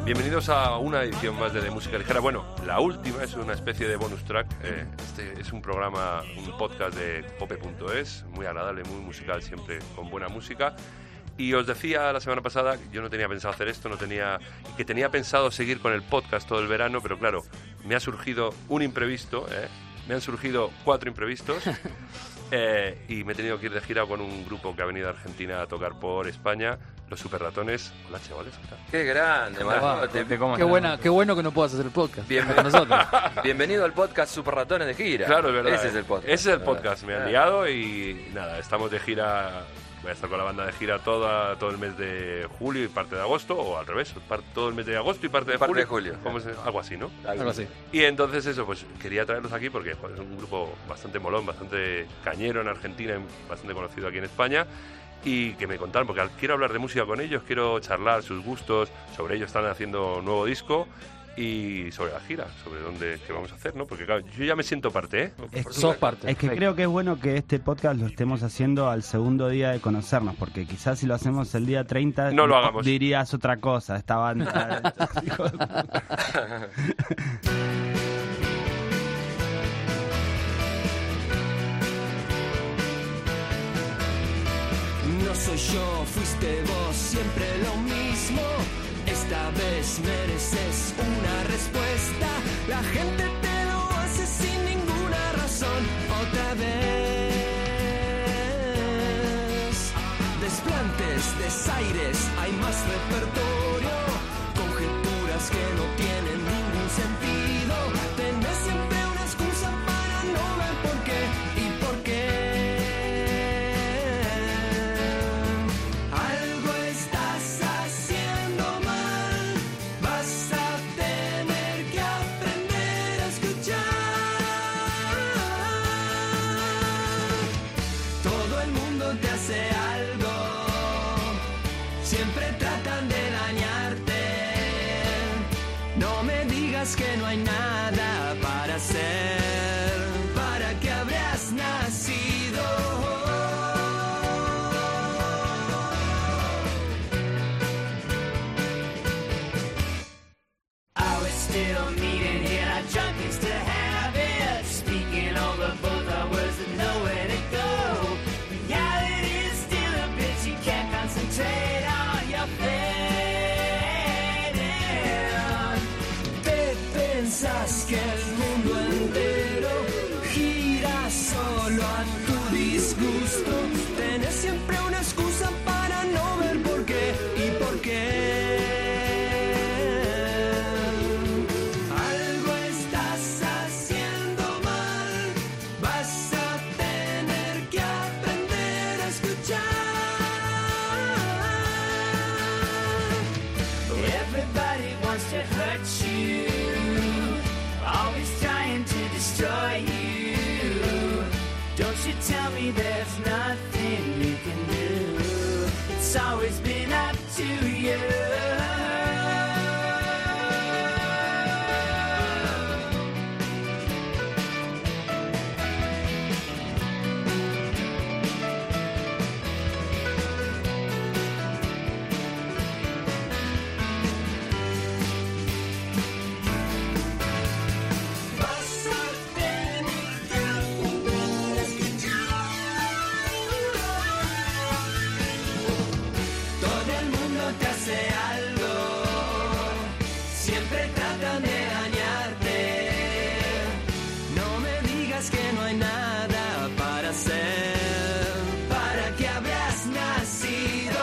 Bienvenidos a una edición más de Música Ligera. Bueno, la última es una especie de bonus track. Este es un programa, un podcast de pope.es, muy agradable, muy musical, siempre con buena música. Y os decía la semana pasada, yo no tenía pensado hacer esto, y que tenía pensado seguir con el podcast todo el verano, pero claro, me ha surgido un imprevisto, me han surgido 4 imprevistos. Y me he tenido que ir de gira con un grupo que ha venido a Argentina a tocar por España, los Super Ratones. Hola, chavales, ¿qué tal? Qué grande, Marco. Qué bueno que no puedas hacer el podcast con nosotros. Bienvenido al podcast Super Ratones de gira. Claro, es verdad. Ese es el podcast. Ese es el podcast, me han liado y nada, estamos de gira. Voy a estar con la banda de gira todo el mes de julio y parte de agosto, o al revés, todo el mes de agosto y parte de julio. Algo así, ¿no? Algo así. Y entonces eso, pues quería traerlos aquí porque joder, es un grupo bastante molón, bastante cañero en Argentina y bastante conocido aquí en España. Y que me contaran, porque quiero hablar de música con ellos, quiero charlar sus gustos, sobre ellos están haciendo un nuevo disco y sobre la gira, sobre qué vamos a hacer, ¿no? Porque claro, yo ya me siento parte, Sos parte. Es que creo que es bueno que este podcast lo estemos haciendo al segundo día de conocernos, porque quizás si lo hacemos el día 30 no lo hagamos. Dirías otra cosa, estaban... No soy yo, fuiste vos, siempre lo mismo. Esta vez mereces una respuesta. La gente te lo hace sin ninguna razón. Otra vez. Desplantes, desaires, hay más repertorio. Conjeturas que no tienen ningún sentido. Tenés siempre una excusa para no ver por qué y por qué. Algo estás haciendo mal. Vas a tener que aprender a escuchar. Todo el mundo te hace algo. Siempre tratan de dañarte. No me digas que no hay nada para hacer. ¿Para qué habrías nacido? I was still needing here, our junkies to have it. Speaking over both our words and nowhere to go. Reality is still a bitch, you can't concentrate on your fading. Te pensás que el mundo entero gira solo a tu disgusto. Tenés siempre una excusa para no ver por qué y por qué. Algo estás haciendo mal. Vas a tener que aprender a escuchar. Everybody wants to hurt you, always trying to destroy you. Don't you tell me there's nothing you can do. It's always been up to you. Vas a tener que aprender a escuchar. Todo el mundo te hace algo. Siempre tratan de dañarte. No me digas que no hay nada para hacer. ¿Para qué habrás nacido?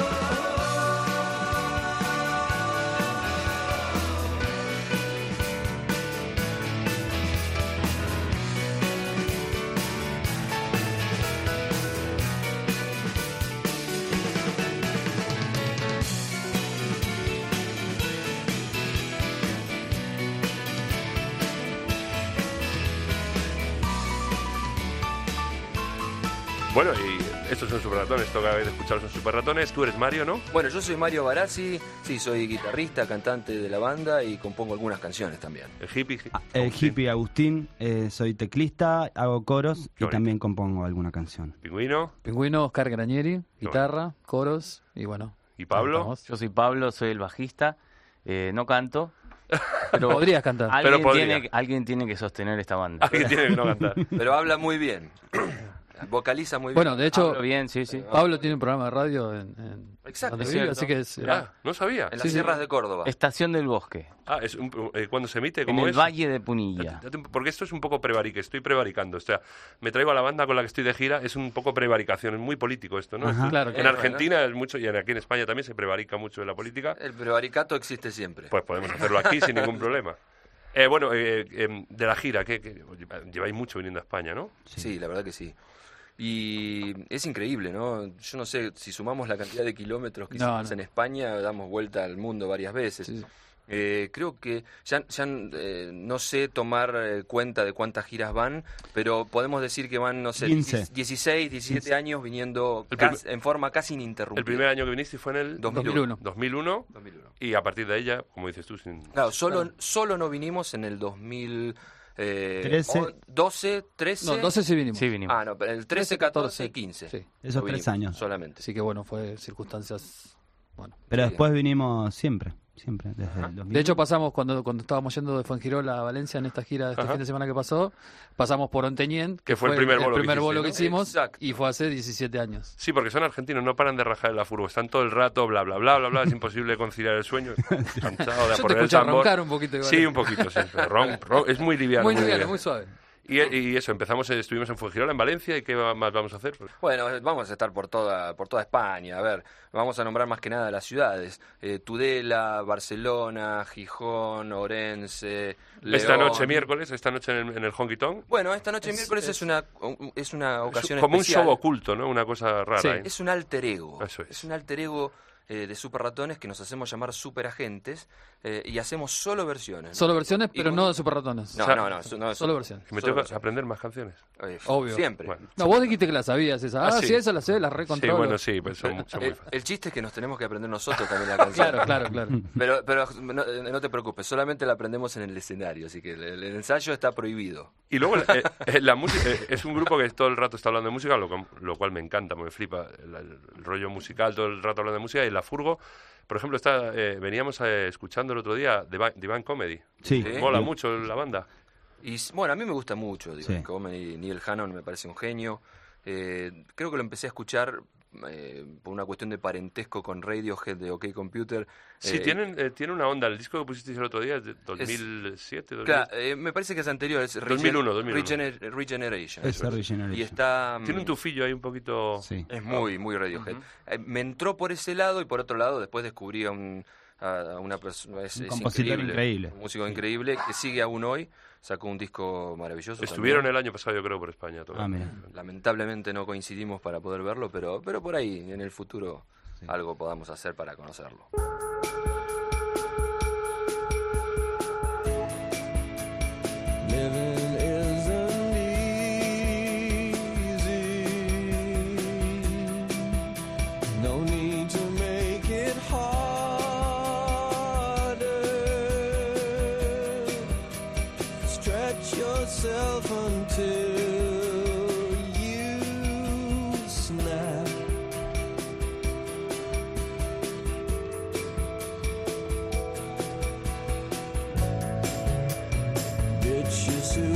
Bueno, y estos son Super Ratones, toca de escuchar, son Super Ratones. Tú eres Mario, ¿no? Bueno, yo soy Mario Barazzi, sí, soy guitarrista, cantante de la banda y compongo algunas canciones también. El hippie. El hippie Agustín, soy teclista, hago coros y bonito. también compongo alguna canción. Pingüino. Pingüino, Oscar Granieri, guitarra, coros y bueno. ¿Y Pablo? estamos. Yo soy Pablo, soy el bajista. No canto. Pero Podrías cantar. Alguien tiene que sostener esta banda. Alguien tiene que no cantar. Pero habla muy bien. Vocaliza muy bien. Bueno, de hecho, Hablo bien, sí. Pablo tiene un programa de radio en Exacto, donde es vive, cierto. así que es, No sabía. En las sierras de Córdoba. Estación del Bosque, Es cuando se emite, en ¿cómo el es? Valle de Punilla. Porque esto es un poco estoy prevaricando. O sea, me traigo a la banda con la que estoy de gira, es un poco prevaricación, es muy político esto, ¿no? Ajá. Claro, En Argentina es mucho, y aquí en España también se prevarica mucho de la política. El prevaricato existe siempre. Pues podemos hacerlo aquí sin ningún problema. De la gira, que lleváis mucho viniendo a España, ¿no? Sí, la verdad que sí. Y es increíble, ¿no? Yo no sé, si sumamos la cantidad de kilómetros que hicimos en España, damos vuelta al mundo varias veces. Sí. Creo que ya no sé tomar cuenta de cuántas giras van, pero podemos decir que van, no sé, 15. 16, 17 años viniendo en forma casi ininterrumpida. El primer año que viniste fue en el 2001. 2001. Y a partir de ella, como dices tú, Claro, solo no vinimos en el 2000... 12, 13... No, 12 sí vinimos. Sí, vinimos. Ah, no, pero el 13, 14 y 15. Sí. Esos No 3 vinimos, años. solamente. Así que bueno, fue circunstancias... Bueno. Pero Sí. después vinimos siempre, desde el 2000. De hecho, pasamos cuando estábamos yendo de Fuengirola a Valencia en esta gira de este fin de semana que pasó, pasamos por Onteñén, Que fue el primer bolo que hiciste, que hicimos, Exacto. y fue hace 17 años. Sí, porque son argentinos, no paran de rajar en la furgo, están todo el rato, bla, bla, bla, bla, bla, es imposible conciliar el sueño, cansado de Yo te poner el escuché tambor. roncar un poquito igual. Sí, un poquito, sí, pero es muy liviano. Muy muy liviano, liviano. muy suave. Y eso, estuvimos en Fuengirola, en Valencia, ¿y qué más vamos a hacer? Bueno, vamos a estar por toda España. A ver, vamos a nombrar más que nada las ciudades. Tudela, Barcelona, Gijón, Orense, León. Esta noche, miércoles, en el Honky Tonk. Bueno, esta noche miércoles es una ocasión Como especial. un show oculto, ¿no? Una cosa rara. Sí. ¿eh? Es un alter ego. Eso es. Un alter ego de Super Ratones que nos hacemos llamar Super Agentes y hacemos solo versiones. ¿no? Solo versiones, Y pero con- no de Super Ratones. No, O sea, no, Solo versiones. Que me Solo tengo que versiones. aprender más canciones. Obvio. Siempre. Bueno. No, vos dijiste que la sabías esa. Ah, Sí, sí. esa la sé, la Sí, recontrolo. bueno, sí, pues son muy fáciles. El chiste es que nos tenemos que aprender nosotros también la canción. Claro. Pero no te preocupes, solamente la aprendemos en el escenario, así que el ensayo está prohibido. Y luego la música es un grupo que todo el rato está hablando de música, lo cual me encanta, me flipa el rollo musical, todo el rato hablando de música. Y la furgo, por ejemplo, veníamos escuchando el otro día Divine Comedy. Sí. Sí. Mola mucho la banda. Y bueno, a mí me gusta mucho, digo, Sí. Comedy, Neil Hannon me parece un genio. Creo que lo empecé a escuchar por una cuestión de parentesco con Radiohead de OK Computer. Sí, tiene una onda. El disco que pusisteis el otro día es de 2007, 2000. Claro, me parece que es anterior, es 2001. Regeneration. Esa Regeneration. Y está... Tiene un tufillo ahí un poquito... Sí. Es muy Radiohead. Me entró por ese lado y por otro lado después descubrí a una persona... Es compositor increíble. Un músico increíble que sigue aún hoy. Sacó un disco maravilloso. Estuvieron también. el año pasado, yo creo, por España. Ah, mira. Lamentablemente no coincidimos para poder verlo, pero por ahí en el futuro algo podamos hacer para conocerlo. Living isn't easy. No need to make it harder. Stretch yourself until you snap. Bitch, you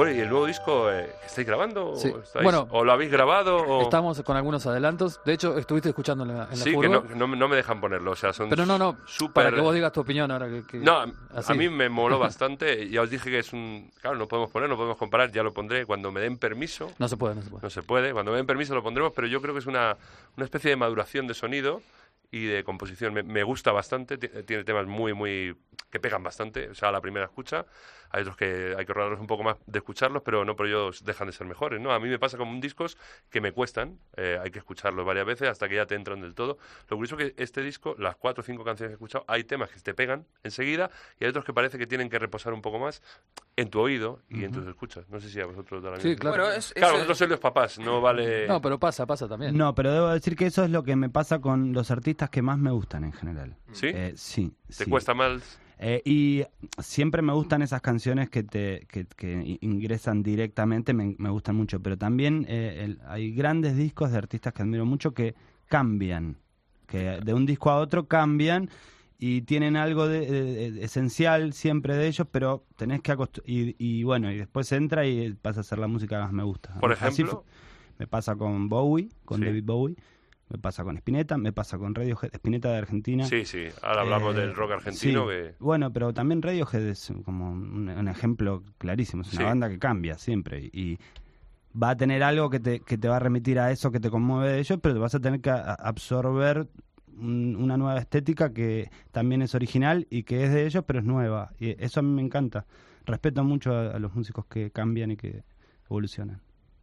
Bueno, ¿y el nuevo disco estáis grabando? Sí. ¿O, ¿o lo habéis grabado? O... Estamos con algunos adelantos. De hecho, estuviste escuchando en la Sí, furgo. que no me dejan ponerlo. O sea, son Pero no, súper... para que vos digas tu opinión ahora. No, así. a mí me moló bastante. Ya os dije que es un... Claro, no podemos poner, no podemos comparar. Ya lo pondré cuando me den permiso. No se puede. No se puede. Cuando me den permiso lo pondremos, pero yo creo que es una especie de maduración de sonido y de composición. Me gusta bastante. Tiene temas muy que pegan bastante. O sea, a la primera escucha. Hay otros que hay que rodarlos un poco más de escucharlos, pero no por ellos dejan de ser mejores, ¿no? A mí me pasa con discos que me cuestan. Hay que escucharlos varias veces hasta que ya te entran del todo. Lo curioso es que este disco, las 4 o 5 canciones que he escuchado, hay temas que te pegan enseguida y hay otros que parece que tienen que reposar un poco más en tu oído y en tus escuchas. No sé si a vosotros da la Sí, misma. claro. Bueno, Claro, vosotros sois los papás, no vale... No, pero pasa también. No, pero debo decir que eso es lo que me pasa con los artistas que más me gustan en general. ¿Sí? Sí. ¿Te cuesta más? Y siempre me gustan esas canciones que ingresan directamente, me gustan mucho, pero también hay grandes discos de artistas que admiro mucho que cambian, que de un disco a otro cambian y tienen algo de esencial siempre de ellos, pero tenés que y bueno, y después entra y pasa a ser la música que más me gusta. Por Así ejemplo... me pasa con Bowie, con Sí. David Bowie. Me pasa con Spinetta, me pasa con Radiohead, Spinetta de Argentina. Sí, ahora hablamos del rock argentino. Sí. Que... Bueno, pero también Radiohead es como un ejemplo clarísimo. Es una Sí. banda que cambia siempre y va a tener algo que te va a remitir a eso que te conmueve de ellos, pero vas a tener que absorber una nueva estética que también es original y que es de ellos, pero es nueva. Y eso a mí me encanta. Respeto mucho a los músicos que cambian y que evolucionan.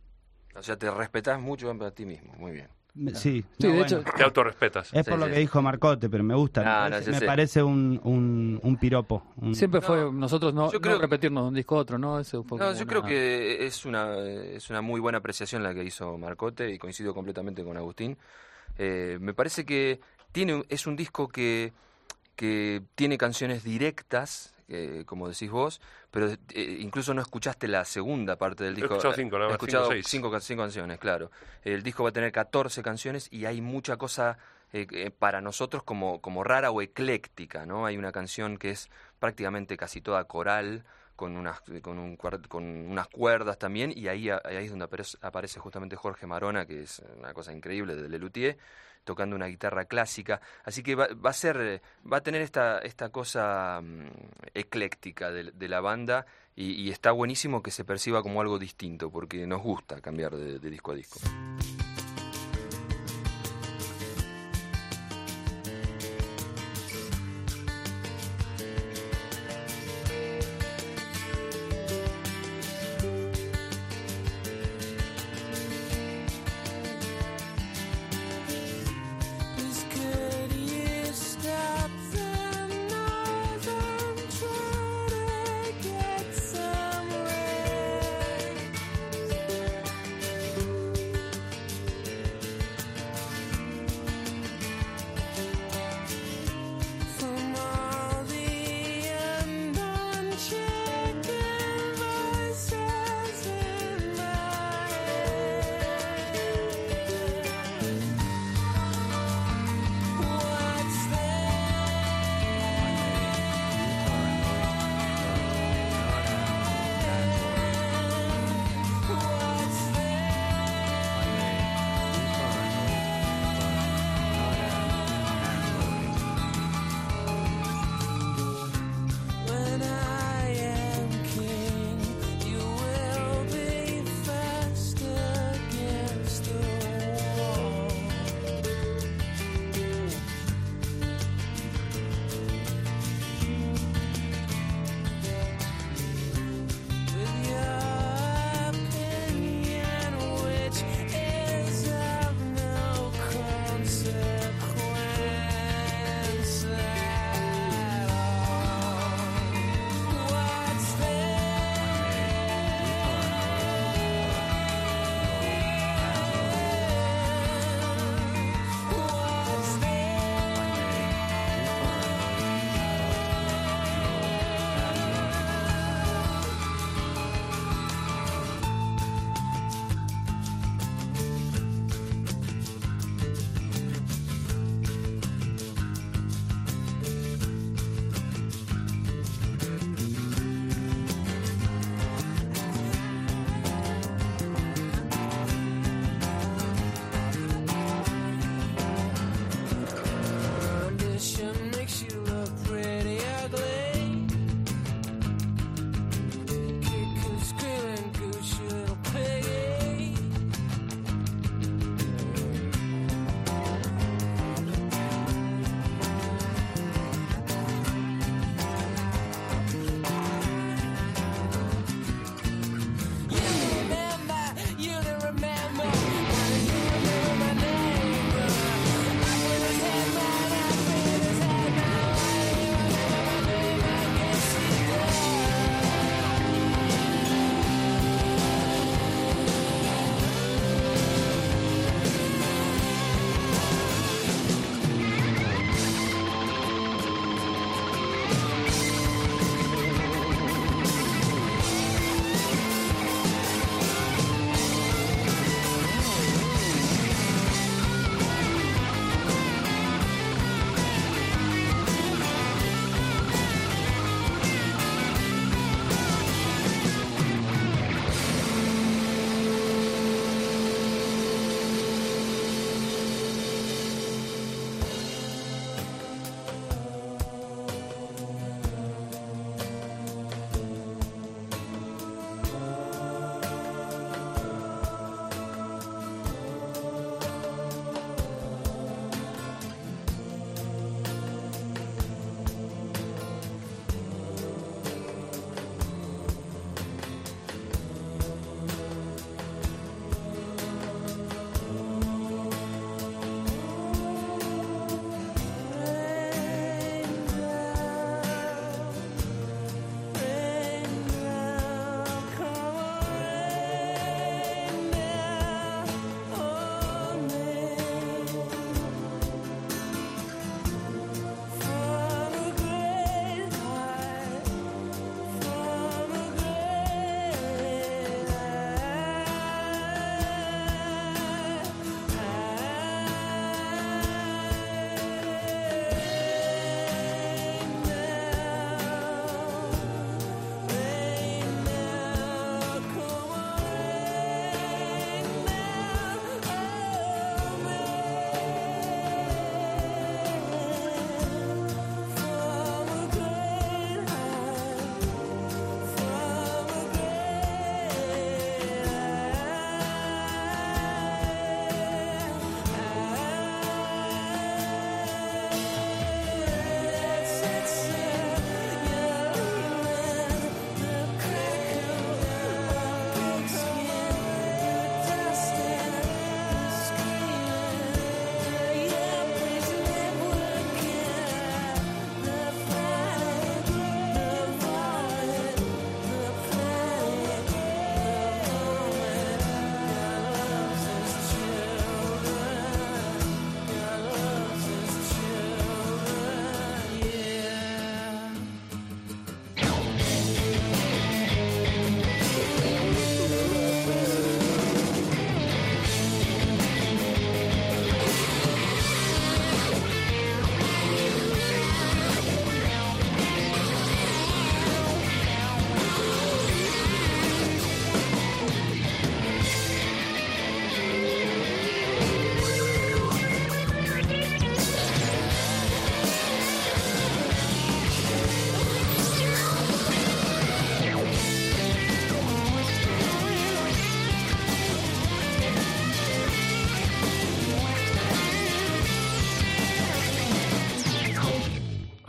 O sea, te respetás mucho a ti mismo. Muy bien. Sí, Sí, de hecho, Te autorrespetas. es Sí, por lo sí. que dijo Marcote, pero me gusta. No, me sí. parece un piropo. siempre fue nosotros no Yo creo- repetirnos de un disco a otro, ¿no? Eso fue No, como yo una- creo que es una muy buena apreciación la que hizo Marcote y coincido completamente con Agustín. Me parece que es un disco que tiene canciones directas, como decís vos, pero incluso no escuchaste la segunda parte del He disco. escuchado 5, nada más, He escuchado 5 o 6. 5 canciones, claro. El disco va a tener 14 canciones y hay mucha cosa para nosotros como rara o ecléctica, ¿no? Hay una canción que es prácticamente casi toda coral, con unas cuerdas también, y ahí es donde aparece justamente Jorge Marona, que es una cosa increíble, de Lelutier, tocando una guitarra clásica. Así que va a tener esta cosa ecléctica de la banda, y está buenísimo que se perciba como algo distinto, porque nos gusta cambiar de disco a disco. Please could you stop the noise? I'm trying to get somewhere.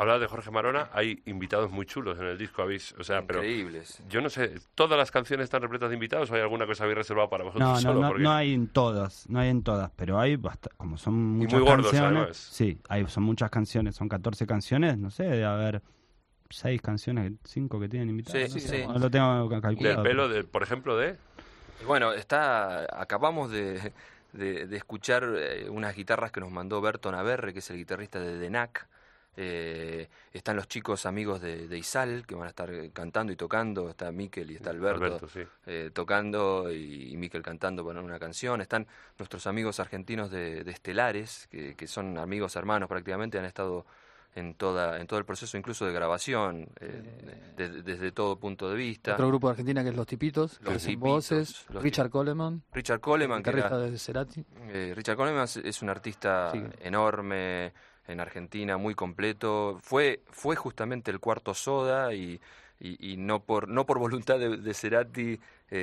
Hablaba de Jorge Marona, hay invitados muy chulos en el disco, pero Increíbles. yo no sé, ¿todas las canciones están repletas de invitados o hay alguna que os habéis reservado para vosotros solo? Porque... no hay en todas, pero hay como son muchas muy gordos, canciones. además. Sí, son muchas canciones, son 14 canciones, no sé, debe haber 6 canciones, 5 que tienen invitados. Sí, no sé, sí. no lo tengo calculado. Del pelo, por ejemplo, de... Bueno, acabamos de escuchar unas guitarras que nos mandó Berto Naverre, que es el guitarrista de Denac. Están los chicos amigos de Izal, que van a estar cantando y tocando. Está Miquel y está Alberto sí. tocando y Miquel cantando para una canción. Están nuestros amigos argentinos de Estelares, que son amigos hermanos prácticamente, han estado en todo el proceso incluso de grabación, desde todo punto de vista. Otro grupo de Argentina que es Los Tipitos, Los que hacen Tipitos, voces. los Richard Coleman, Richard Coleman, que guitarrista era... de Cerati. Richard Coleman es un artista enorme en Argentina, muy completo. Fue justamente el cuarto Soda y no por voluntad de Cerati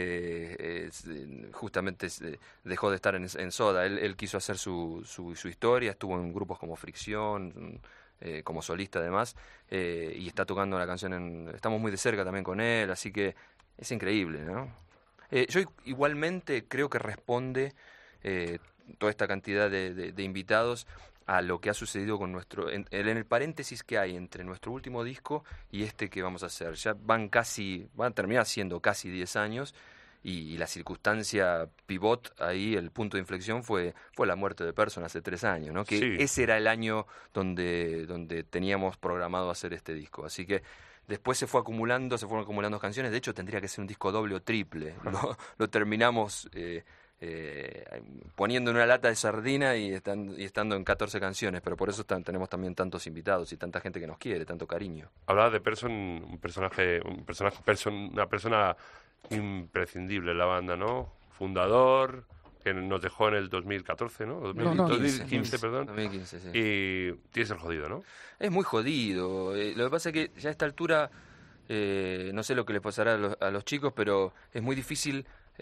justamente dejó de estar en Soda. Él quiso hacer su historia, estuvo en grupos como Fricción, como solista además, y está tocando la canción estamos muy de cerca también con él, así que es increíble, ¿no? Yo igualmente creo que responde toda esta cantidad de invitados a lo que ha sucedido con en el paréntesis que hay entre nuestro último disco y este que vamos a hacer. Ya van a terminar siendo casi 10 años y la circunstancia pivot ahí, el punto de inflexión fue la muerte de Person hace 3 años, ¿no? Que ese era el año donde teníamos programado hacer este disco. Así que después se fueron acumulando canciones. De hecho, tendría que ser un disco doble o triple. Lo terminamos poniendo en una lata de sardina y estando en 14 canciones, pero por eso tenemos también tantos invitados y tanta gente que nos quiere, tanto cariño. Hablaba de Person, una persona imprescindible en la banda, ¿no? Fundador, que nos dejó en el 2014, ¿no? 2015, perdón. 2015, sí. Y tiene que ser jodido, ¿no? Es muy jodido. Lo que pasa es que ya a esta altura, no sé lo que les pasará a los chicos, pero es muy difícil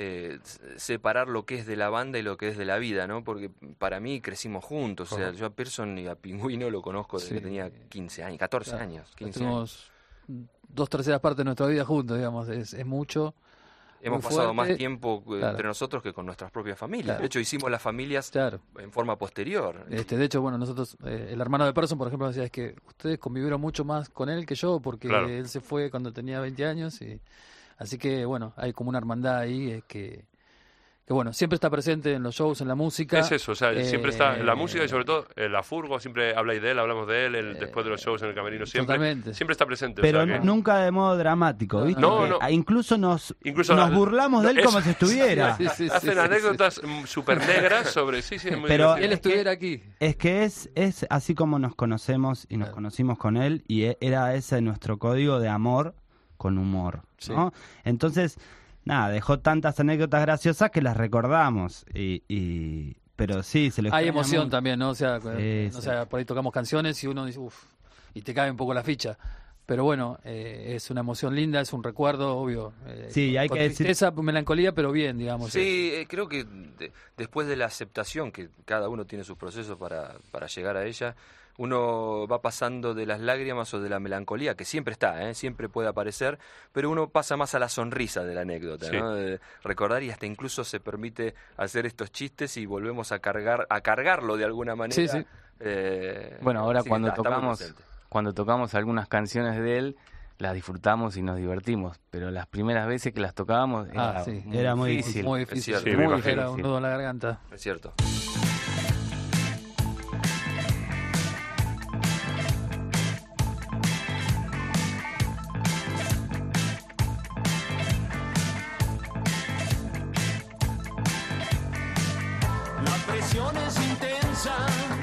separar lo que es de la banda y lo que es de la vida, ¿no? Porque para mí crecimos juntos. O sea, yo a Person y a Pingüino lo conozco desde que tenía 15 años, 14 años, 15 años. Tenemos 2/3 partes de nuestra vida juntos, digamos, es mucho. Hemos muy pasado fuerte. más tiempo entre nosotros que con nuestras propias familias. Claro. De hecho, hicimos las familias en forma posterior. De hecho, bueno, nosotros, el hermano de Person, por ejemplo, decía, es que ustedes convivieron mucho más con él que yo, porque él se fue cuando tenía 20 años, así que, bueno, hay como una hermandad ahí que bueno, siempre está presente en los shows, en la música. Es eso, o sea, siempre está en la música y sobre todo en la furgo, siempre habláis de él, hablamos de él, después de los shows en el camerino, siempre está presente. Pero o sea, nunca de modo dramático, ¿viste? No. Incluso nos burlamos de él como si estuviera. Hacen anécdotas súper negras sobre... Sí, es muy pero él estuviera aquí. Es que es así como nos conocemos y nos conocimos con él, y era ese nuestro código de amor con humor, ¿no? Entonces... Nada, dejó tantas anécdotas graciosas que las recordamos. Pero sí, se lo hay extraña emoción mucho. también, ¿no? O sea, Sí. por ahí tocamos canciones y uno dice, y te cae un poco la ficha. Pero bueno, es una emoción linda, es un recuerdo, obvio. Sí, hay con que decir... tristeza, melancolía, pero bien, digamos. Sí, creo que después de la aceptación, que cada uno tiene sus procesos para llegar a ella, uno va pasando de las lágrimas o de la melancolía, que siempre está, siempre puede aparecer, pero uno pasa más a la sonrisa de la anécdota, ¿no? De recordar, y hasta incluso se permite hacer estos chistes y volvemos a cargarlo de alguna manera. Sí, sí. Bueno, ahora sí, cuando está muy presente. cuando tocamos algunas canciones de él, las disfrutamos y nos divertimos, pero las primeras veces que las tocábamos era muy difícil. Muy difícil, Es cierto. Sí, me muy imagino. era un nudo en la garganta. Es cierto. La presión es intensa,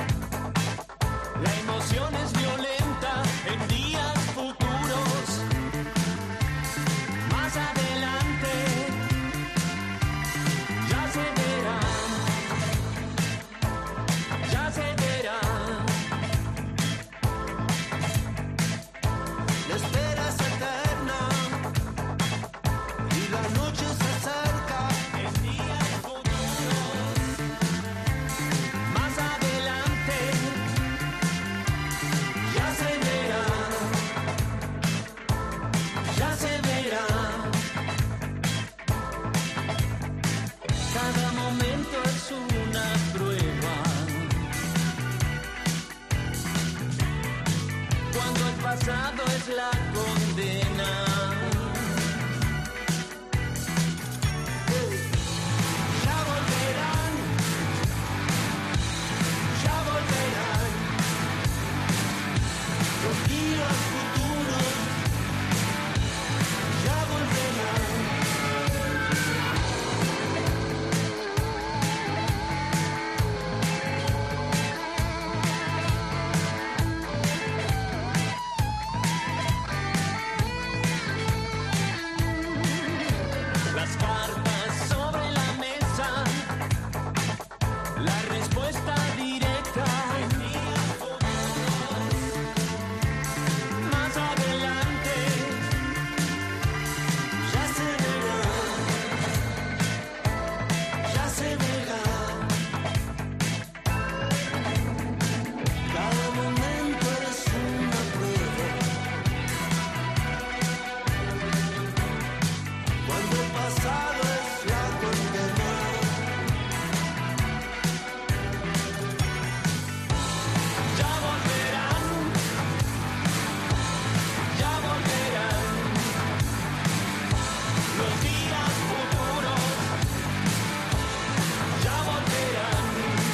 la emoción es violenta en días futuros. Más adelante ya se verá, ya se verá. La espera es eterna y la noche se acerca en días futuros. Más adelante pasado es la condena. Ya volverán, ya volverán los días futuros, ya volverán. Las cartas sobre la mesa, la respuesta directa. Más adelante, ya se verá, ya se verá. Cada momento es una prueba. Cuando el pasado es la condena. Ya volverán, ya volverán los días futuros, ya volverán.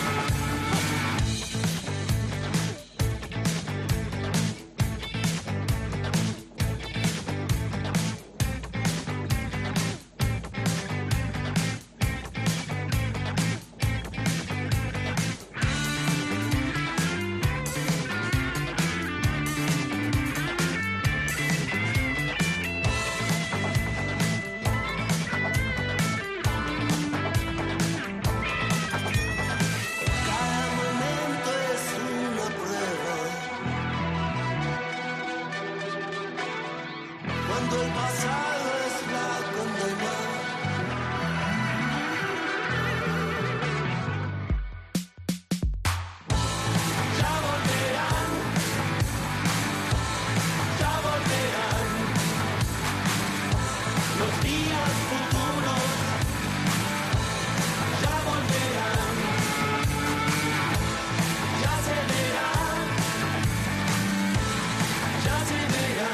Cada momento es una prueba. Cuando el pasado es la condena. Ya volverán, ya volverán los días futuros, ya volverán. Ya se verá, ya se verá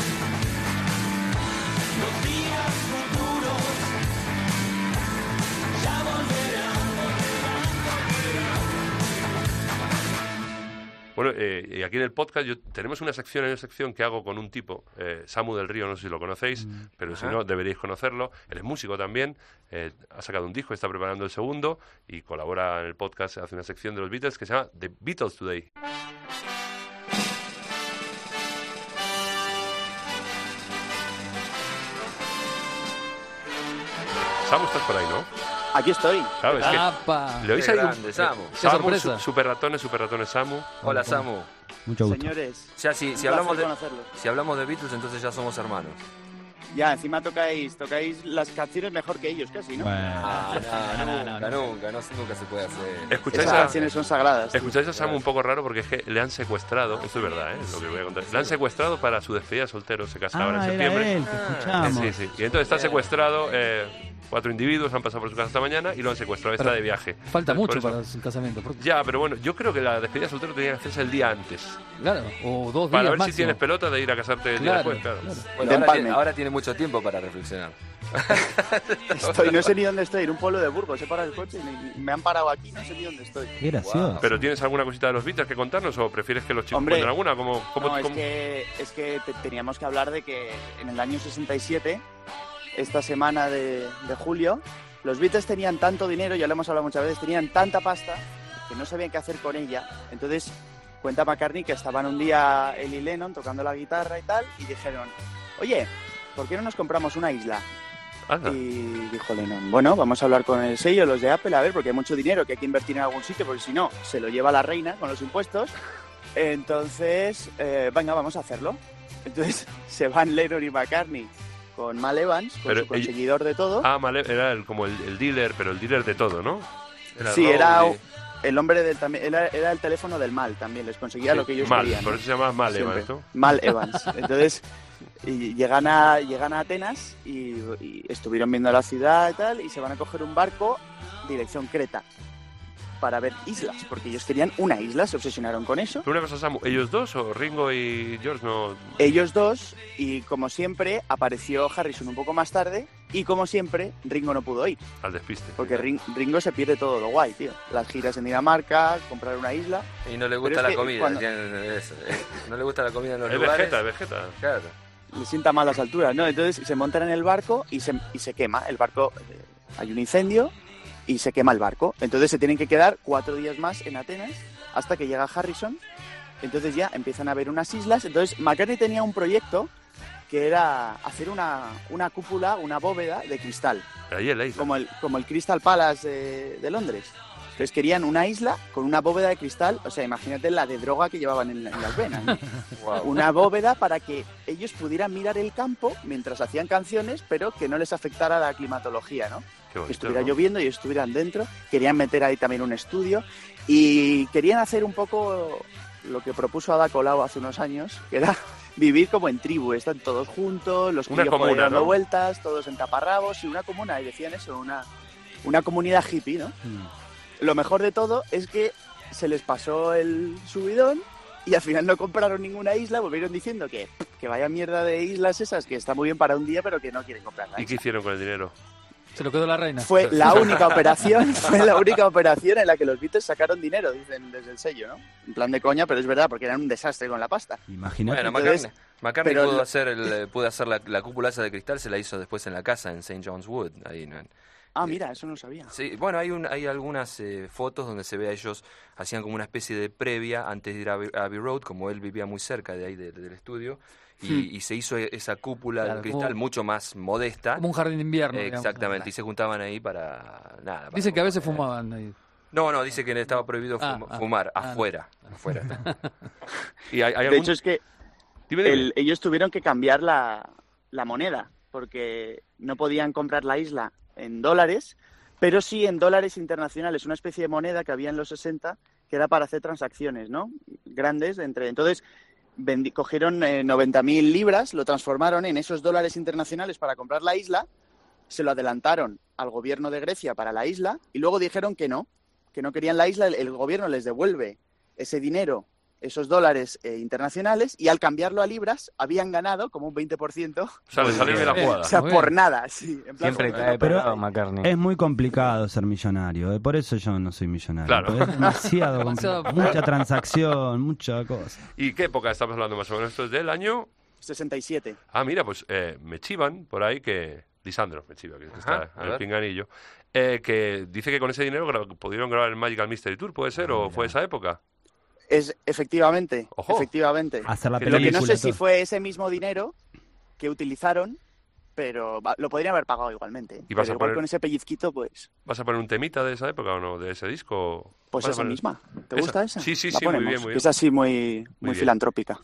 los días futuros, ya volverán. Bueno, y aquí en el podcast tenemos una sección que hago con un tipo, Samu del Río, no sé si lo conocéis, pero si no, deberíais conocerlo. Él es músico también, ha sacado un disco, está preparando el segundo y colabora en el podcast, hace una sección de los Beatles que se llama The Beatles Today. Samu, estás por ahí, ¿no? Aquí estoy. Claro, es que ¡Apa! le oís Qué ahí grande, Samu. Qué Samu, sorpresa. super ratones, Samu. Hola, Samu. Mucho gusto. Señores, Ya, si un hablamos placer de conocerlos. si hablamos de Beatles, entonces ya somos hermanos. Ya, encima tocáis las canciones mejor que ellos, casi, ¿no? Nunca se puede hacer. ¿Escucháis Esas a, canciones son sagradas. tío. escucháis a Samu un poco raro porque es que le han secuestrado, esto es verdad, lo que voy a contar. Le han secuestrado para su despedida de soltero, se casa ahora en Era septiembre. él, que escuchamos. Sí, sí. Y entonces está secuestrado, 4 individuos han pasado por su casa esta mañana y lo han secuestrado, está Pero de viaje. Falta Entonces, mucho por para eso- su casamiento. porque- Ya, pero bueno, yo creo que la despedida de soltero tenía que hacerse el día antes. Claro, o 2 Para días ver máximo. si tienes pelota de ir a casarte el día Claro, después, claro. claro. Bueno, De ahora, empalme. ahora tiene mucho tiempo para reflexionar. No sé ni dónde estoy, en un pueblo de Burgos. He parado el coche y me han parado aquí, no sé ni dónde estoy. Qué gracioso. ¿Pero tienes alguna cosita de los Beatles que contarnos o prefieres que los chicos Hombre, cuenten alguna? ¿Cómo, No, es que teníamos que hablar de que en el año 67, esta semana de julio, los Beatles tenían tanto dinero, ya lo hemos hablado muchas veces, tenían tanta pasta que no sabían qué hacer con ella. Entonces, cuenta McCartney que estaban un día él y Lennon tocando la guitarra y tal, y dijeron, oye, ¿por qué no nos compramos una isla? Anda. Y dijo Lennon, bueno, vamos a hablar con el sello, los de Apple, a ver, porque hay mucho dinero que hay que invertir en algún sitio, porque si no, se lo lleva la reina con los impuestos. Entonces, venga, vamos a hacerlo. Entonces, se van Lennon y McCartney con Mal Evans, con Pero su conseguidor de todo. Ah, vale, era como el dealer, pero el dealer de todo, ¿no? Sí, Rowley. era el hombre del también, era el teléfono del mal también, les conseguía Sí, lo que ellos Mal, querían. por ¿no? eso se llama Mal Siempre. Evans, ¿no? Mal Evans. Entonces, y llegan a Atenas y estuvieron viendo la ciudad y tal, y se van a coger un barco dirección Creta. para ver islas, porque ellos querían una isla, se obsesionaron con eso. Una cosa, Samu, ¿ellos dos o Ringo y George no...? Ellos dos, y como siempre, apareció Harrison un poco más tarde, y como siempre, Ringo no pudo ir. Al despiste. Porque Ringo se pierde todo lo guay, tío. Las giras en Dinamarca, comprar una isla... Y no le gusta la comida, cuando... no le gusta la comida en los es lugares. Es Vegeta. Claro. Le sienta mal las alturas, ¿no? Entonces se montan en el barco y se quema. El barco, hay un incendio y se quema el barco. Entonces se tienen que quedar 4 días más en Atenas hasta que llega Harrison. Entonces ya empiezan a ver unas islas. Entonces McCartney tenía un proyecto que era hacer una cúpula, una bóveda de cristal. Ahí en la isla. Como el Crystal Palace de Londres. Entonces querían una isla con una bóveda de cristal, o sea, imagínate la de droga que llevaban en las venas, ¿no? Wow. Una bóveda para que ellos pudieran mirar el campo mientras hacían canciones, pero que no les afectara la climatología, ¿no? Qué bonito, que estuviera ¿no? lloviendo y ellos estuvieran dentro. Querían meter ahí también un estudio y querían hacer un poco lo que propuso Ada Colau hace unos años, que era vivir como en tribu, están todos juntos, los Una críos por ahí comuna, dando ¿no? vueltas, todos en taparrabos, y una comuna, y decían eso, una comunidad hippie, ¿no? Lo mejor de todo es que se les pasó el subidón y al final no compraron ninguna isla, volvieron diciendo que vaya mierda de islas esas, que está muy bien para un día, pero que no quieren comprar la ¿Y qué isla. hicieron con el dinero? Se lo quedó la reina. Fue la única operación en la que los Beatles sacaron dinero, dicen desde el sello, ¿no? En plan de coña, pero es verdad, porque eran un desastre con la pasta. Imagínate. Bueno, Entonces, McCartney pero pudo hacer la cúpula esa de cristal, se la hizo después en la casa, en St. John's Wood. Ahí, ¿no? Ah, mira, eso no lo sabía. Sí, bueno, hay algunas fotos donde se ve a ellos, hacían como una especie de previa antes de ir a Abbey Road, como él vivía muy cerca de ahí del estudio, y se hizo esa cúpula Claro, de cristal como- mucho más modesta. Como un jardín de invierno. digamos. Exactamente, y se juntaban ahí para nada. para Dicen que a veces comer. fumaban ahí. No, dice que estaba prohibido fumar no. afuera. ¿Y hay De algún...? hecho, es que Dime. ellos tuvieron que cambiar la moneda, porque no podían comprar la isla en dólares, pero sí en dólares internacionales, una especie de moneda que había en los 60 que era para hacer transacciones, ¿no? Grandes entre... Entonces cogieron 90.000 libras, lo transformaron en esos dólares internacionales para comprar la isla, se lo adelantaron al gobierno de Grecia para la isla y luego dijeron que no querían la isla, el gobierno les devuelve ese dinero, esos dólares internacionales, y al cambiarlo a libras habían ganado como un 20%. Sale de la jugada. O sea, Muy por bien. nada, sí. En plan, Siempre por- cae pero- pegado McCartney. Es muy complicado ser millonario, por eso yo no soy millonario. Claro. porque Es demasiado Demasiado- complicado. Mucha transacción, mucha cosa. ¿Y qué época estamos hablando más o menos? Esto es del año... 67. Ah, mira, pues me chivan por ahí que... Lisandro me chiva, que está a en el ver. pinganillo. Que dice que con ese dinero pudieron grabar el Magical Mystery Tour, ¿puede ser? ¿O fue esa época? Efectivamente, Ojo. efectivamente. Hacer la Lo Lo película. que no sé si todo. fue ese mismo dinero que utilizaron, pero lo podrían haber pagado igualmente. ¿Y vas Pero a igual poner- con ese pellizquito, pues ¿Vas a poner un temita de esa época o no? ¿De ese disco? pues ¿Vas a esa poner- misma. ¿Te Esa. gusta esa? Sí, sí, La sí, muy ponemos, bien, muy que bien. es así muy bien. filantrópica.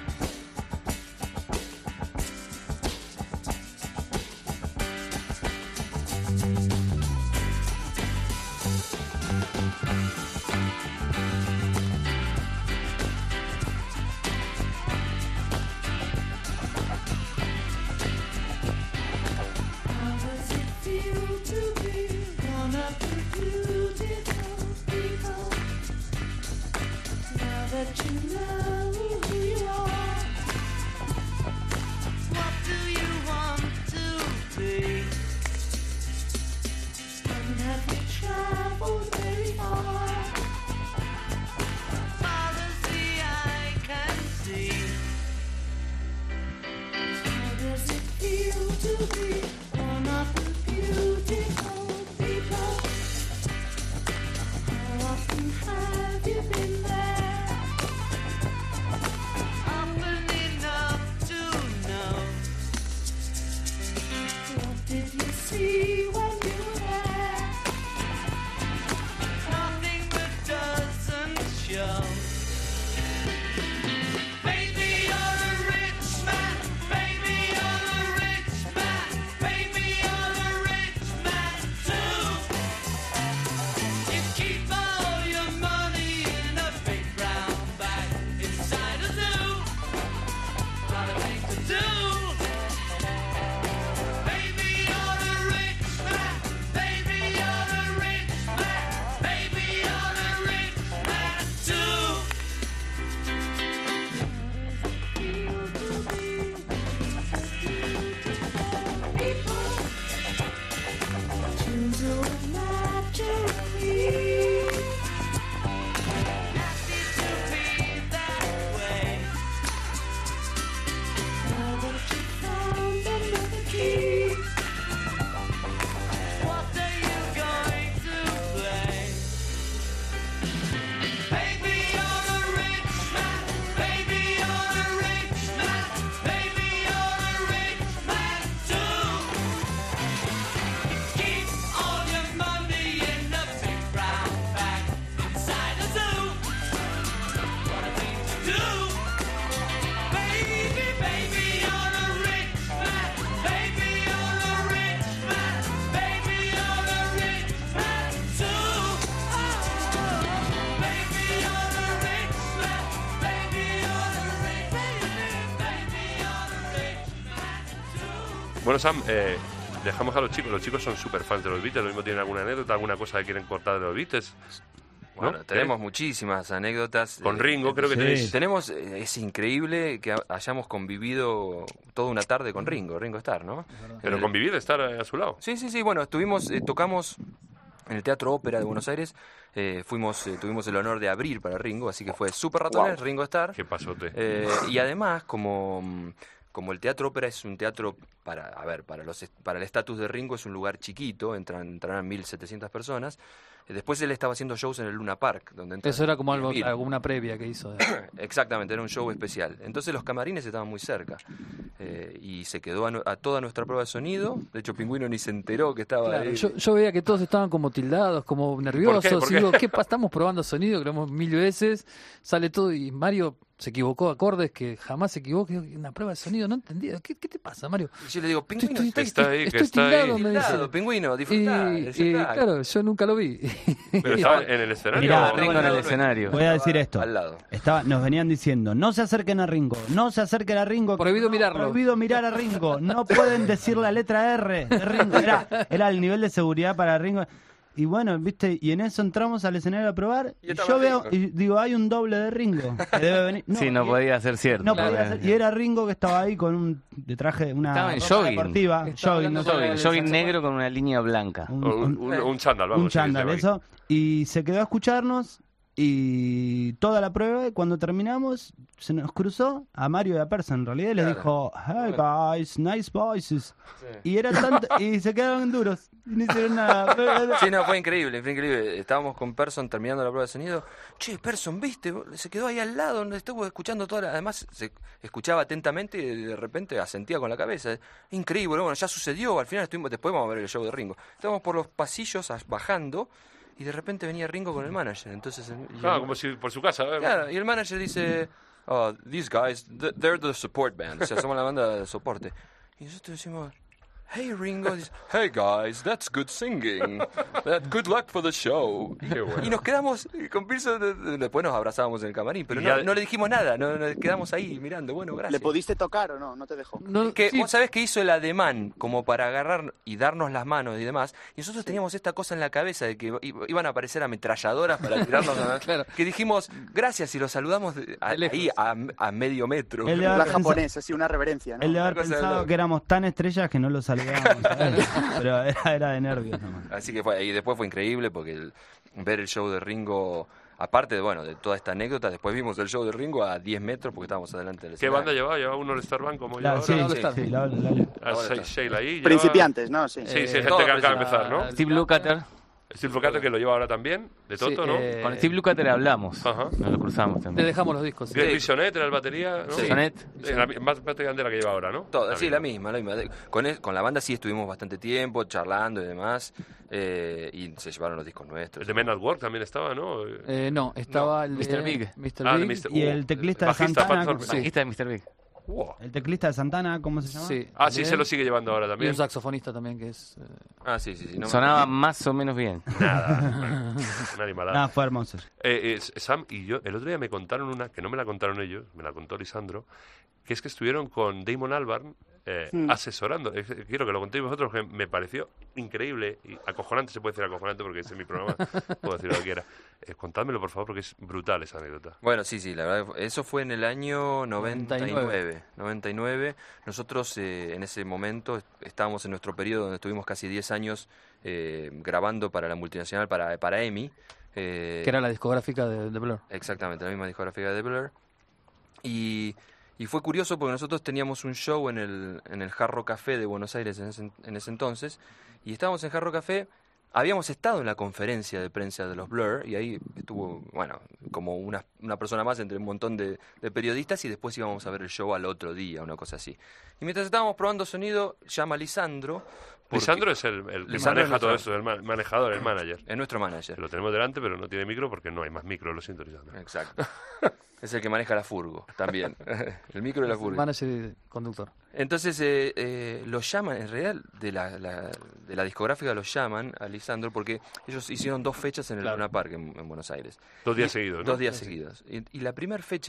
How does it feel to be one of the beautiful people? Now that you know who you are, what do you want to be? And have you traveled very far? Far as the eye can see. How does it feel to be one of the beautiful people? How often have you been there? Often enough to know. What did you see when you were there? Nothing that doesn't show. Baby, you're a rich man. Baby, you're a rich man. Baby, you're a rich man too. You keep all your money in a big brown bag inside a zoo. Not a thing to do. Baby, you're a rich man. Baby, you're a rich man. Baby, you're Bueno, Sam, dejamos a los chicos son súper fans de los Beatles, lo mismo tienen alguna anécdota, alguna cosa que quieren cortar de los Beatles. Bueno, ¿no? tenemos muchísimas anécdotas. Con Ringo, creo que sí. tenéis... Tenemos, es increíble que hayamos convivido toda una tarde con Ringo Starr, ¿no? Pero convivir, estar a su lado. Sí, bueno, tocamos en el Teatro Ópera de Buenos Aires, tuvimos el honor de abrir para Ringo, así que fue Super Ratones, Ringo Starr. Qué pasote. Y además, como el Teatro Ópera es un teatro para el estatus de Ringo, es un lugar chiquito, entrarán 1.700 personas. Después él estaba haciendo shows en el Luna Park, donde Eso era como algo alguna previa que hizo. Exactamente, era un show especial. Entonces los camarines estaban muy cerca y se quedó a toda nuestra prueba de sonido. De hecho, Pingüino ni se enteró que estaba Claro, ahí. yo veía que todos estaban como tildados, como nerviosos. ¿Por qué? Y digo, estamos probando sonido, que lo hemos 1000 veces, sale todo y Mario se equivocó acordes que jamás se equivoca. Una prueba de sonido, no entendía. ¿Qué te pasa, Mario? Y yo le digo, Pingüino, Estoy está tildado, ahí. me dice. tildado, Pingüino, disfrutá. Y claro, yo nunca lo vi. Pero estaba en el escenario. Mirá, Ringo en el escenario. Voy a decir esto. Al lado. Nos venían diciendo, no se acerquen a Ringo, no se acerquen a Ringo. Prohibido mirarlo. Prohibido mirar a Ringo, no pueden decir la letra R de Ringo. Era el nivel de seguridad para Ringo. Y bueno, viste, y en eso entramos al escenario a probar, Y y estaba yo veo, Ringo. y digo, hay un doble de Ringo, que debe venir. Sí, no y- podía ser cierto. No Claro. podía ser, y era Ringo que estaba ahí con de traje, una Estaba en ropa jogging. deportiva, Estaba jogging, hablando no sé, con el Jogging saxofón. negro con una línea blanca. Un chándal, vamos. un chándal, sí, eso, y se quedó a escucharnos y toda la prueba, y cuando terminamos se nos cruzó a Mario y a Persa en realidad y les dijo, hey guys, nice voices, y era tanto, y se quedaron duros y no hicieron nada. Sí, no, fue increíble. Estábamos con Person terminando la prueba de sonido. Che, Person, ¿viste? Se quedó ahí al lado, donde estuvo escuchando Además, se escuchaba atentamente y de repente asentía con la cabeza. Increíble, bueno, ya sucedió. Al final después vamos a ver el show de Ringo. Estábamos por los pasillos bajando y de repente venía Ringo con el manager. Entonces, Como si por su casa. claro, y el manager dice, oh, these guys, they're the support band. O sea, somos la banda de soporte. Y nosotros decimos, hey Ringo, dice, hey guys, that's good singing. Good luck for the show. Qué bueno. Y nos quedamos con Pearson, después nos abrazábamos en el camarín, pero Y ya- no le dijimos nada, nos quedamos ahí mirando, bueno, gracias. ¿Le pudiste tocar o no? ¿No te dejó? No, Que sí, vos sabés que hizo el ademán como para agarrar y darnos las manos y demás, y nosotros teníamos esta cosa en la cabeza de que iban a aparecer ametralladoras para tirarnos, ¿no? Claro. Que dijimos, gracias, y los saludamos lejos. ahí a medio metro. Él La haber pensado- japonesa, así una reverencia, ¿no? Él de haber Una cosa de pensado loco. que éramos tan estrellas que no lo saludábamos, ¿sabes? Pero era de nervios nomás. Así que y después fue increíble porque ver el show de Ringo, aparte de toda esta anécdota, después vimos el show de Ringo a 10 metros porque estábamos adelante del ¿Qué escenario. banda llevaba? ¿Llevaba uno el Star Band como lleva Sí, ahora? All Star. sí, la- Ah, Ahora está. Sheila ahí. llevaba- Principiantes, ¿no? Sí. Sí, gente todo que acaba de empezar, ¿no? Steve Lukather. Steve Lukather que lo lleva ahora también, de Toto, Sí, ¿no? Con Steve Lukather hablamos. Ajá. Nos lo cruzamos le también. dejamos los discos. Greg Bisonet era el batería, ¿no? Sí. Sonet. Más batería de la que lleva ahora, ¿no? Sí, la misma. Con la banda sí estuvimos bastante tiempo charlando y demás, y se llevaron los discos nuestros. El de Men at Work también estaba, ¿no? No, estaba el de Mr. Big. Mr. Ah, de Big. Mr. Y el teclista de bajista, Santana, Pat Thorpe. Bajista de Mr. Big. Wow. el teclista de Santana, ¿cómo se llama? Sí, Ah, sí, también. se lo sigue llevando ahora Y también. un saxofonista también que es... Sí. No me- Sonaba más o menos bien. Nada, una animalada. Nada, fue hermoso. Sam y yo, el otro día me contaron una, que no me la contaron ellos, me la contó Lisandro, que es que estuvieron con Damon Albarn asesorando. Quiero que lo contéis vosotros, que me pareció increíble y acojonante, se puede decir acojonante porque ese es mi programa, puedo decir lo que quiera. Contádmelo, por favor, porque es brutal esa anécdota. Bueno, sí, la verdad, eso fue en el año 99. Nosotros en ese momento estábamos en nuestro periodo donde estuvimos casi 10 años grabando para la multinacional, para EMI. que era la discográfica de Blur. Exactamente, la misma discográfica de Blur. Y fue curioso porque nosotros teníamos un show en el Jarro Café de Buenos Aires en ese entonces, y estábamos en Jarro Café, habíamos estado en la conferencia de prensa de los Blur, y ahí estuvo, bueno, como una persona más entre un montón de periodistas, y después íbamos a ver el show al otro día, una cosa así. Y mientras estábamos probando sonido, llama Lisandro. porque- Lisandro es el que Lisandro maneja es todo nuestro- eso, el manejador, el manager. Es nuestro manager. Lo tenemos delante, pero no tiene micro porque no hay más micro, lo siento, Lisandro. Exacto. Es el que maneja la furgo, también. El micro y la furgo. Manager y conductor. Entonces los llaman, en realidad de la discográfica los llaman a Lisandro porque ellos hicieron 2 fechas en el Luna Park en Buenos Aires. 2 días seguidos, ¿no? 2 días seguidos. Y la primera fecha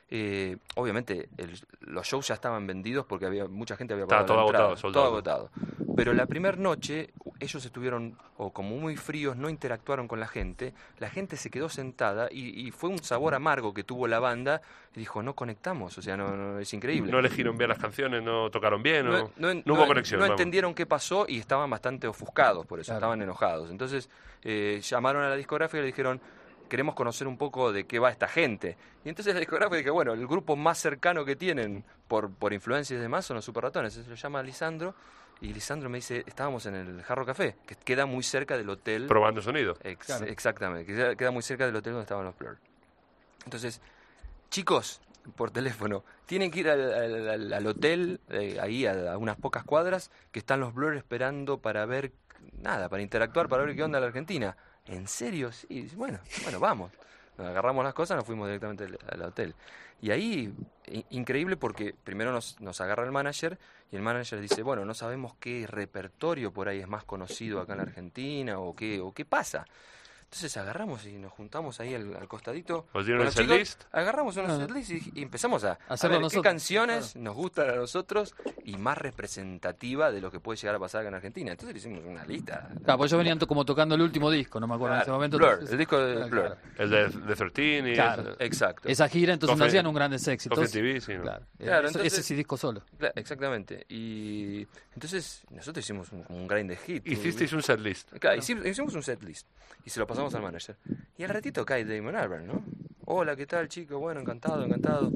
obviamente los shows ya estaban vendidos porque había mucha gente había Estaba pagado todo la entrada, agotado, soldado. todo agotado. Pero la primera noche ellos estuvieron como muy fríos, no interactuaron con la gente se quedó sentada y fue un sabor amargo que tuvo la banda y dijo, no conectamos, o sea, no es increíble. No elegieron bien las canciones, no tocaron bien, no hubo conexión. No vamos. entendieron qué pasó y estaban bastante ofuscados por eso, Claro. estaban enojados. Entonces llamaron a la discográfica y le dijeron, queremos conocer un poco de qué va esta gente. Y entonces la discográfica dijo, bueno, el grupo más cercano que tienen por influencias y demás son los Super Ratones. Entonces lo llama a Lisandro y Lisandro me dice, estábamos en el Jarro Café, que queda muy cerca del hotel. Probando sonido. Claro. Exactamente, que queda muy cerca del hotel donde estaban los Blur. Entonces, chicos, por teléfono, tienen que ir al hotel, ahí a unas pocas cuadras, que están los Blur esperando para ver, para interactuar, para ver qué onda la Argentina. ¿En serio? Sí, bueno, vamos. Nos agarramos las cosas, nos fuimos directamente al hotel. Y ahí, increíble porque primero nos agarra el manager y el manager dice, bueno, no sabemos qué repertorio por ahí es más conocido acá en la Argentina o qué pasa. Entonces agarramos y nos juntamos ahí al costadito. ¿Os dieron con el los chicos, setlist? Agarramos unos setlist y empezamos a Hacerlo ver nosotros. qué canciones nos gustan a nosotros y más representativa de lo que puede llegar a pasar acá en Argentina. Entonces le hicimos una lista. Claro, pues ellos venían como tocando el último disco, no me acuerdo en ese Claro, momento. Blur, entonces- el disco de Claro, Blur. claro. El de 13 y Claro. Exacto. Esa gira, entonces no Coffee- hacían un grandes éxitos. Coffee TV, sí, ¿no? Claro, Claro, ese entonces- sí disco solo. Exactamente. Y entonces nosotros hicimos un grind de hit. Hicisteis un setlist. Claro, hicimos un setlist y se lo pasamos al manager. Y al ratito cae Damon Albarn, ¿no? Hola, ¿qué tal, chico? Bueno, encantado.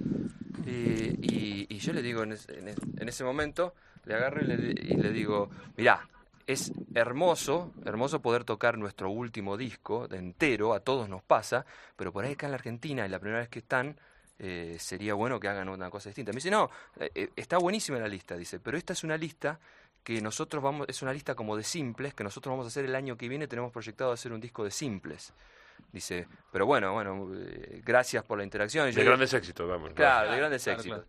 Y yo le digo en ese momento, le agarro y le digo, mirá, es hermoso poder tocar nuestro último disco de entero, a todos nos pasa, pero por ahí acá en la Argentina, y la primera vez que están, sería bueno que hagan una cosa distinta. Me dice, no, está buenísima la lista, dice, pero esta es una lista que nosotros es una lista como de simples, que nosotros vamos a hacer el año que viene, tenemos proyectado hacer un disco de simples. Dice, pero bueno, gracias por la interacción. Y yo De digo, grandes éxitos, vamos. claro, de grandes Claro, éxitos.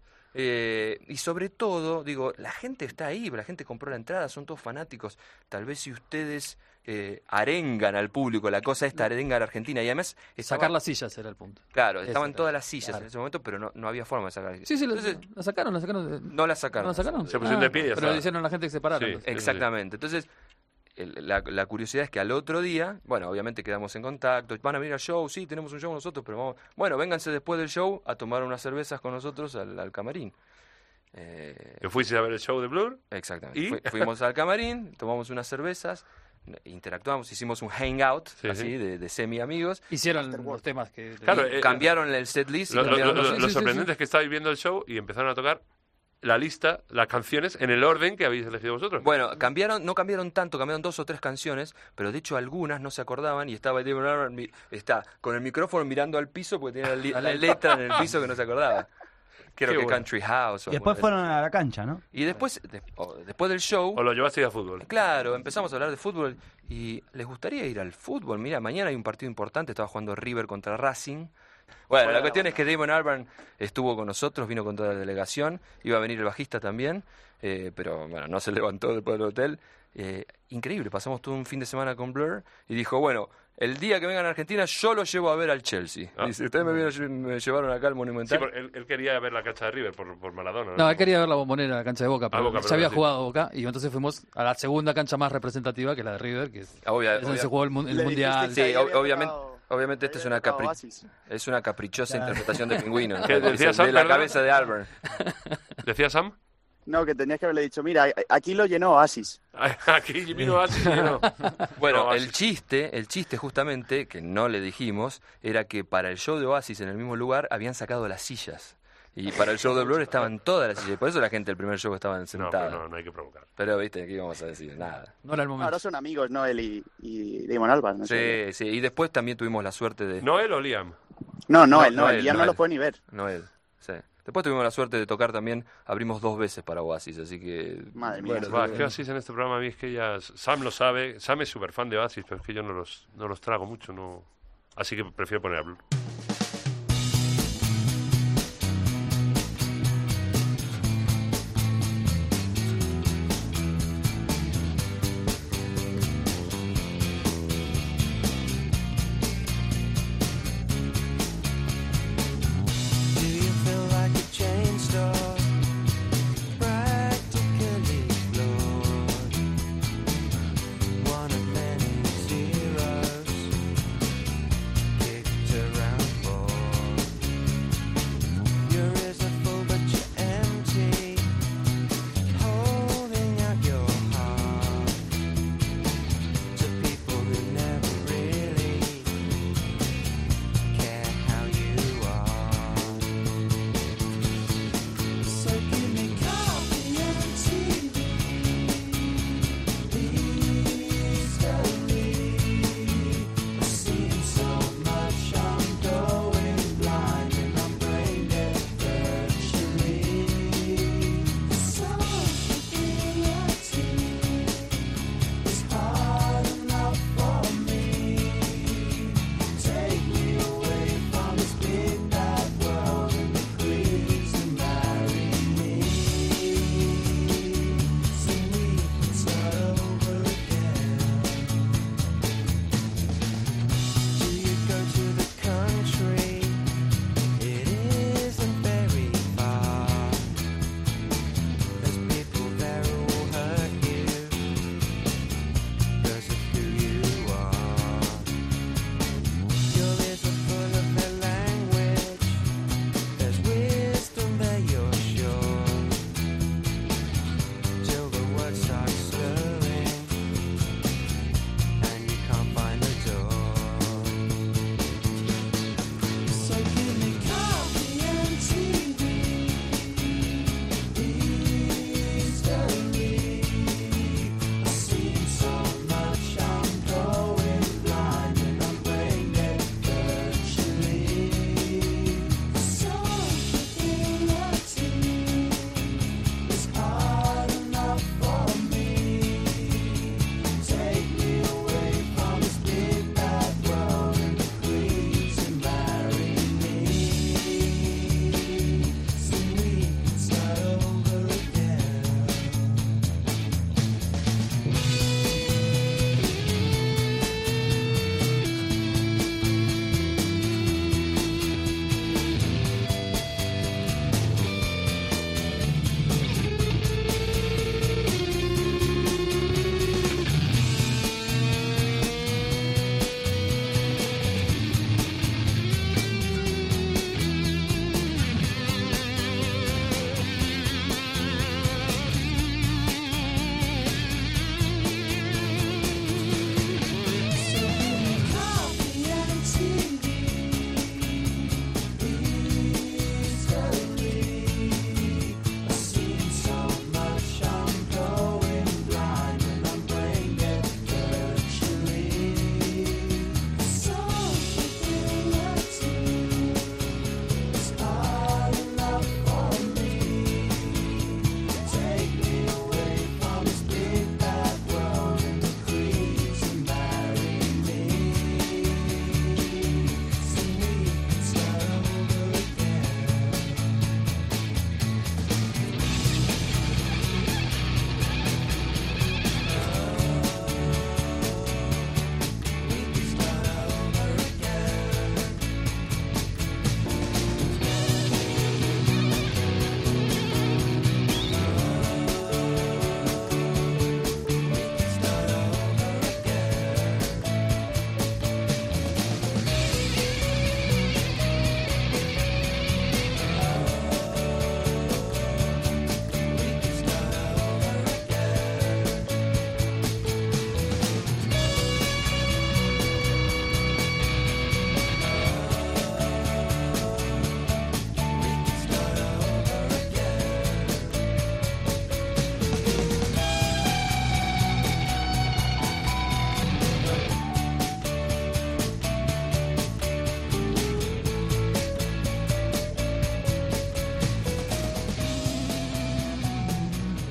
Y sobre todo, digo, la gente está ahí, la gente compró la entrada, son todos fanáticos. Tal vez si ustedes arengan al público, la cosa esta arenga a la Argentina. Y además, Sacar las sillas era el punto. claro, Ese estaban era, todas las sillas claro. en ese momento, pero no había forma de sacar. Sí, Entonces, la sacaron. no la sacaron. ¿No la sacaron? Se pusieron de pie y ya Pero está. le hicieron a la gente que se parara. Sí. entonces. Exactamente. Entonces, la curiosidad es que al otro día, bueno, obviamente quedamos en contacto, van a venir al show, sí, tenemos un show nosotros, pero vamos, bueno, vénganse después del show a tomar unas cervezas con nosotros al camarín. ¿Que fuiste a ver el show de Blur? Exactamente. ¿Y? Fuimos al camarín, tomamos unas cervezas, interactuamos, hicimos un hangout, Sí, así, sí. de semi-amigos. Hicieron los temas que... Claro, Cambiaron el setlist. Lo Sí, sí, sorprendente es que estabais viendo el show y empezaron a tocar la lista, las canciones, en el orden que habéis elegido vosotros. Bueno, no cambiaron tanto, cambiaron 2 o 3 canciones, pero de hecho algunas no se acordaban y estaba Damon Albarn está con el micrófono mirando al piso porque tenía la letra en el piso que no se acordaba. Creo Qué que bueno. Country House. Y después fueron a la cancha, ¿no? Y después del show, ¿O lo llevasteis a fútbol? claro, empezamos a hablar de fútbol y les gustaría ir al fútbol. Mira, mañana hay un partido importante, estaba jugando River contra Racing. Bueno, la cuestión es que Damon Albarn estuvo con nosotros, vino con toda la delegación, iba a venir el bajista también, pero bueno, no se levantó después del hotel. Increíble, pasamos todo un fin de semana con Blur y dijo, bueno, el día que vengan a Argentina yo lo llevo a ver al Chelsea. Ah. Dice, ustedes me llevaron acá al Sí, Monumental. porque él quería ver la cancha de River por Maradona. No, él quería ver la Bombonera, la cancha de Boca, pero Boca, ya había sí. jugado a Boca y entonces fuimos a la segunda cancha más representativa, que es la de River, que es donde se jugó el Le Mundial. dijisteis Sí, que había obviamente, tocado- obviamente esta es había una, tocado Oasis. es una caprichosa interpretación de Pingüino, ¿no? ¿Qué decía Dice, Sam, de la perdón? cabeza de Albarn. ¿Decía Sam? No, que tenías que haberle dicho, mira, aquí lo llenó Oasis. Aquí vino así, no. Bueno, No, el chiste justamente, que no le dijimos, era que para el show de Oasis en el mismo lugar habían sacado las sillas. Y para el show de Blur estaban todas las sillas. Por eso la gente el primer show estaban No, sentadas. pero no hay que provocar. Pero, viste, ¿qué íbamos a decir? Nada. No era el momento. Ahora son amigos, ¿no? Él y Damon Albarn. ¿no? Sí, sí. Y después también tuvimos la suerte de... ¿Noel o Liam? No, No, él Noel, ya no Noel. lo puede ni ver. Noel, sí. Después tuvimos la suerte de tocar también, abrimos 2 veces para Oasis, así que... Madre mía. Bueno, Va, es que Oasis en este programa a mí es que ya... Sam lo sabe, Sam es súper fan de Oasis, pero es que yo no los trago mucho, no... Así que prefiero poner a Blur. Do you feel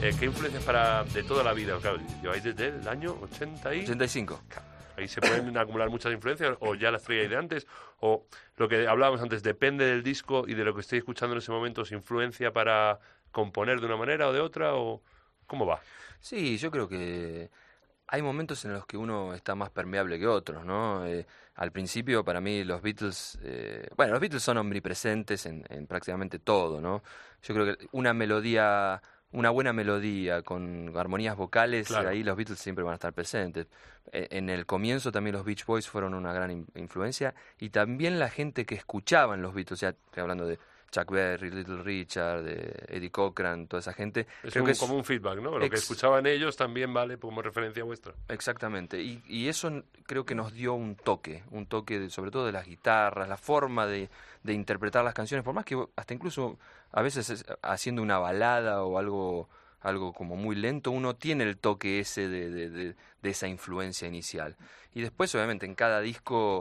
¿qué influencias de toda la vida? Claro, lleváis desde el año 85. Ahí se pueden acumular muchas influencias, o ya las traíais de antes, o lo que hablábamos antes, depende del disco y de lo que estéis escuchando en ese momento, ¿os influencia para componer de una manera o de otra, o cómo va? Sí, yo creo que hay momentos en los que uno está más permeable que otros, ¿no? Al principio, para mí, los Beatles... los Beatles son omnipresentes en prácticamente todo, ¿no? Yo creo que una buena melodía con armonías vocales, claro, ahí los Beatles siempre van a estar presentes. En el comienzo también los Beach Boys fueron una gran influencia, y también la gente que escuchaban los Beatles, ya estoy hablando de Chuck Berry, Little Richard, de Eddie Cochran, toda esa gente. Creo que es como un feedback, ¿no? Lo que escuchaban ellos también vale como referencia vuestra. Exactamente, y eso creo que nos dio un toque sobre todo de las guitarras, la forma de interpretar las canciones, por más que hasta incluso a veces haciendo una balada o algo como muy lento, uno tiene el toque ese de esa influencia inicial. Y después, obviamente, en cada disco,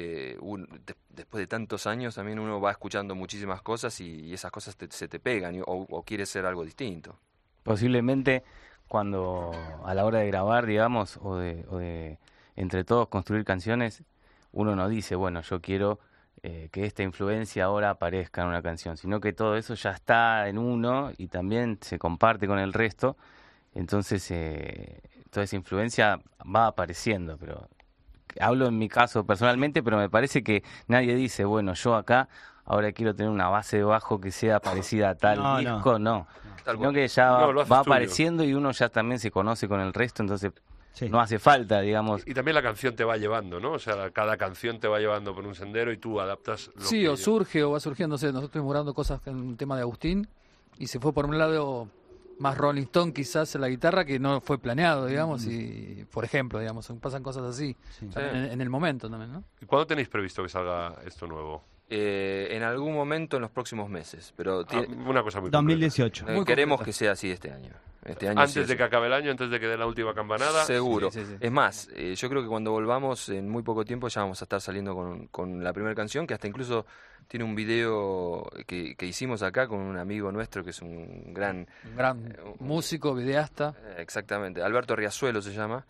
después de tantos años, también uno va escuchando muchísimas cosas y esas cosas se te pegan o quieres ser algo distinto. Posiblemente cuando a la hora de grabar, digamos, o de entre todos construir canciones, uno no dice, bueno, yo quiero que esta influencia ahora aparezca en una canción, sino que todo eso ya está en uno y también se comparte con el resto, entonces toda esa influencia va apareciendo, pero hablo en mi caso personalmente, pero me parece que nadie dice, bueno, yo acá ahora quiero tener una base de bajo que sea parecida a tal disco, no. Sino que ya va apareciendo y uno ya también se conoce con el resto, entonces no hace falta, digamos. Y también la canción te va llevando, ¿no? O sea, cada canción te va llevando por un sendero y tú adaptas lo Sí, o surge o va surgiendo, no sé, nosotros estuvimos grabando cosas en el tema de Agustín y se fue por un lado más Rolling Stone quizás en la guitarra, que no fue planeado, digamos, y por ejemplo, digamos, pasan cosas así en el momento también, ¿no? ¿Y cuándo tenéis previsto que salga esto nuevo? En algún momento en los próximos meses, pero una cosa muy 2018. Queremos que sea así este año. Antes de que acabe el año, antes de que dé la última campanada. Seguro. Sí. Es más, yo creo que cuando volvamos en muy poco tiempo ya vamos a estar saliendo con la primera canción, que hasta incluso tiene un video que hicimos acá con un amigo nuestro que es un gran músico, videasta. Exactamente, Alberto Riazuelo se llama.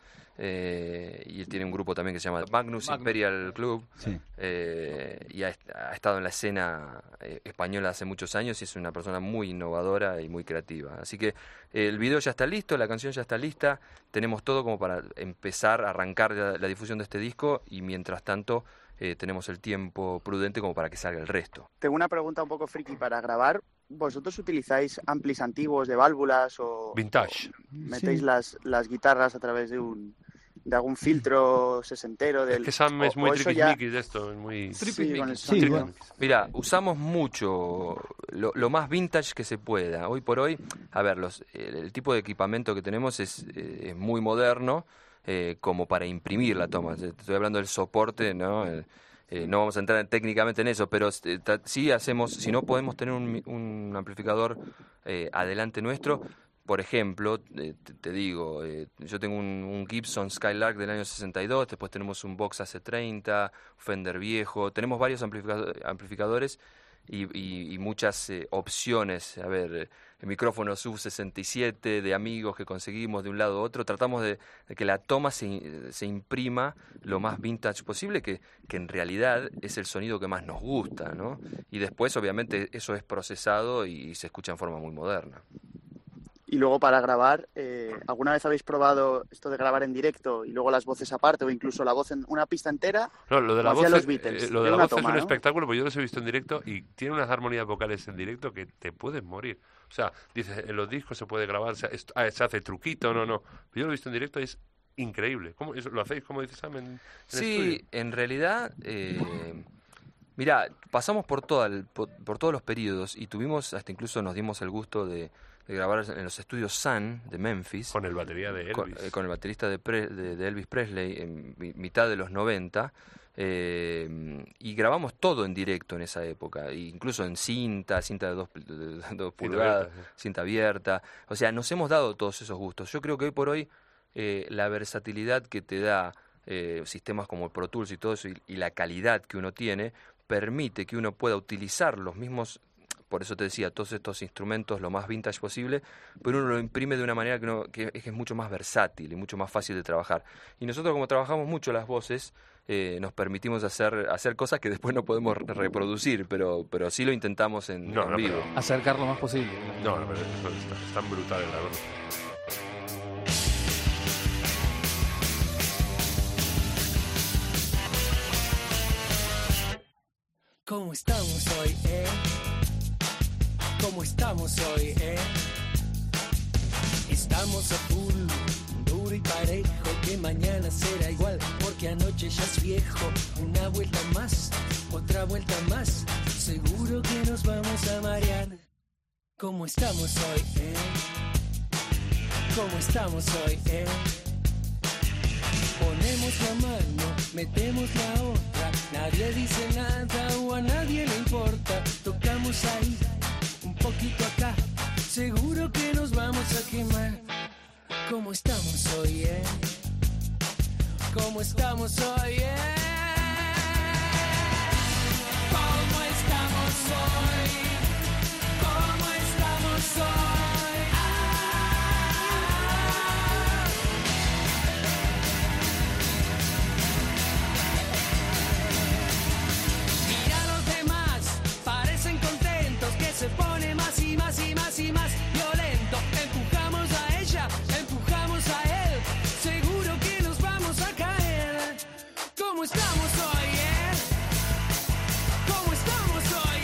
Y él tiene un grupo también que se llama Magnus Imperial Club, y ha estado en la escena española hace muchos años y es una persona muy innovadora y muy creativa. Así que el video ya está listo, la canción ya está lista, tenemos todo como para empezar a arrancar la difusión de este disco, y mientras tanto tenemos el tiempo prudente como para que salga el resto. Tengo una pregunta un poco friki para grabar. ¿Vosotros utilizáis amplis antiguos de válvulas o vintage? O metéis las guitarras a través de algún filtro sesentero? Es que Sam es muy triquismiquis de esto, es muy... Mira, usamos mucho lo más vintage que se pueda. Hoy por hoy, a ver, el tipo de equipamiento que tenemos es muy moderno, como para imprimir la toma. Estoy hablando del soporte, ¿no? No vamos a entrar técnicamente en eso, pero sí hacemos, si no podemos tener un amplificador adelante nuestro. Por ejemplo, te digo, yo tengo un Gibson Skylark del año 62, después tenemos un Vox AC30, Fender viejo, tenemos varios amplificadores y muchas opciones. A ver, el micrófono Sub-67 de amigos que conseguimos de un lado a otro. Tratamos de que la toma se imprima lo más vintage posible, que en realidad es el sonido que más nos gusta, ¿no? Y después, obviamente, eso es procesado y se escucha en forma muy moderna. Y luego para grabar, ¿alguna vez habéis probado esto de grabar en directo y luego las voces aparte o incluso la voz en una pista entera? No, lo de la voz, los Beatles, lo de la voz toma, es un ¿no? espectáculo, porque yo los he visto en directo y tiene unas armonías vocales en directo que te puedes morir. O sea, dices, en los discos se puede grabar, se hace truquito, no. Yo lo he visto en directo y es increíble. ¿Cómo lo hacéis, como dices Sam, en estudio? En realidad... Mirá, pasamos por todos los periodos y tuvimos, hasta incluso nos dimos el gusto de grabar en los estudios Sun de Memphis. Con el batería de Elvis. Con el baterista de Elvis Presley en mitad de los 90. Y grabamos todo en directo en esa época, incluso en cinta de 2 pulgadas, cinta abierta. O sea, nos hemos dado todos esos gustos. Yo creo que hoy por hoy la versatilidad que te da sistemas como el Pro Tools y todo eso, y la calidad que uno tiene, permite que uno pueda utilizar los mismos por eso te decía, todos estos instrumentos lo más vintage posible, pero uno lo imprime de una manera que es mucho más versátil y mucho más fácil de trabajar. Y nosotros, como trabajamos mucho las voces, nos permitimos hacer cosas que después no podemos reproducir, pero sí lo intentamos en vivo. Acercar lo más posible. No, pero están brutales, la verdad. ¿Cómo estamos hoy, ¿Cómo estamos hoy, Estamos a full, duro y parejo, que mañana será igual, porque anoche ya es viejo. Una vuelta más, otra vuelta más, seguro que nos vamos a marear. ¿Cómo estamos hoy, ¿Cómo estamos hoy, Ponemos la mano, metemos la otra, nadie dice nada o a nadie le importa. Tocamos ahí, un poquito acá, seguro que nos vamos a quemar. ¿Cómo estamos hoy, ¿Cómo estamos hoy, ¿Cómo estamos hoy? ¿Cómo estamos hoy? Se pone más y más y más y más violento. Empujamos a ella, empujamos a él, seguro que nos vamos a caer. ¿Cómo estamos hoy, ¿Cómo estamos hoy,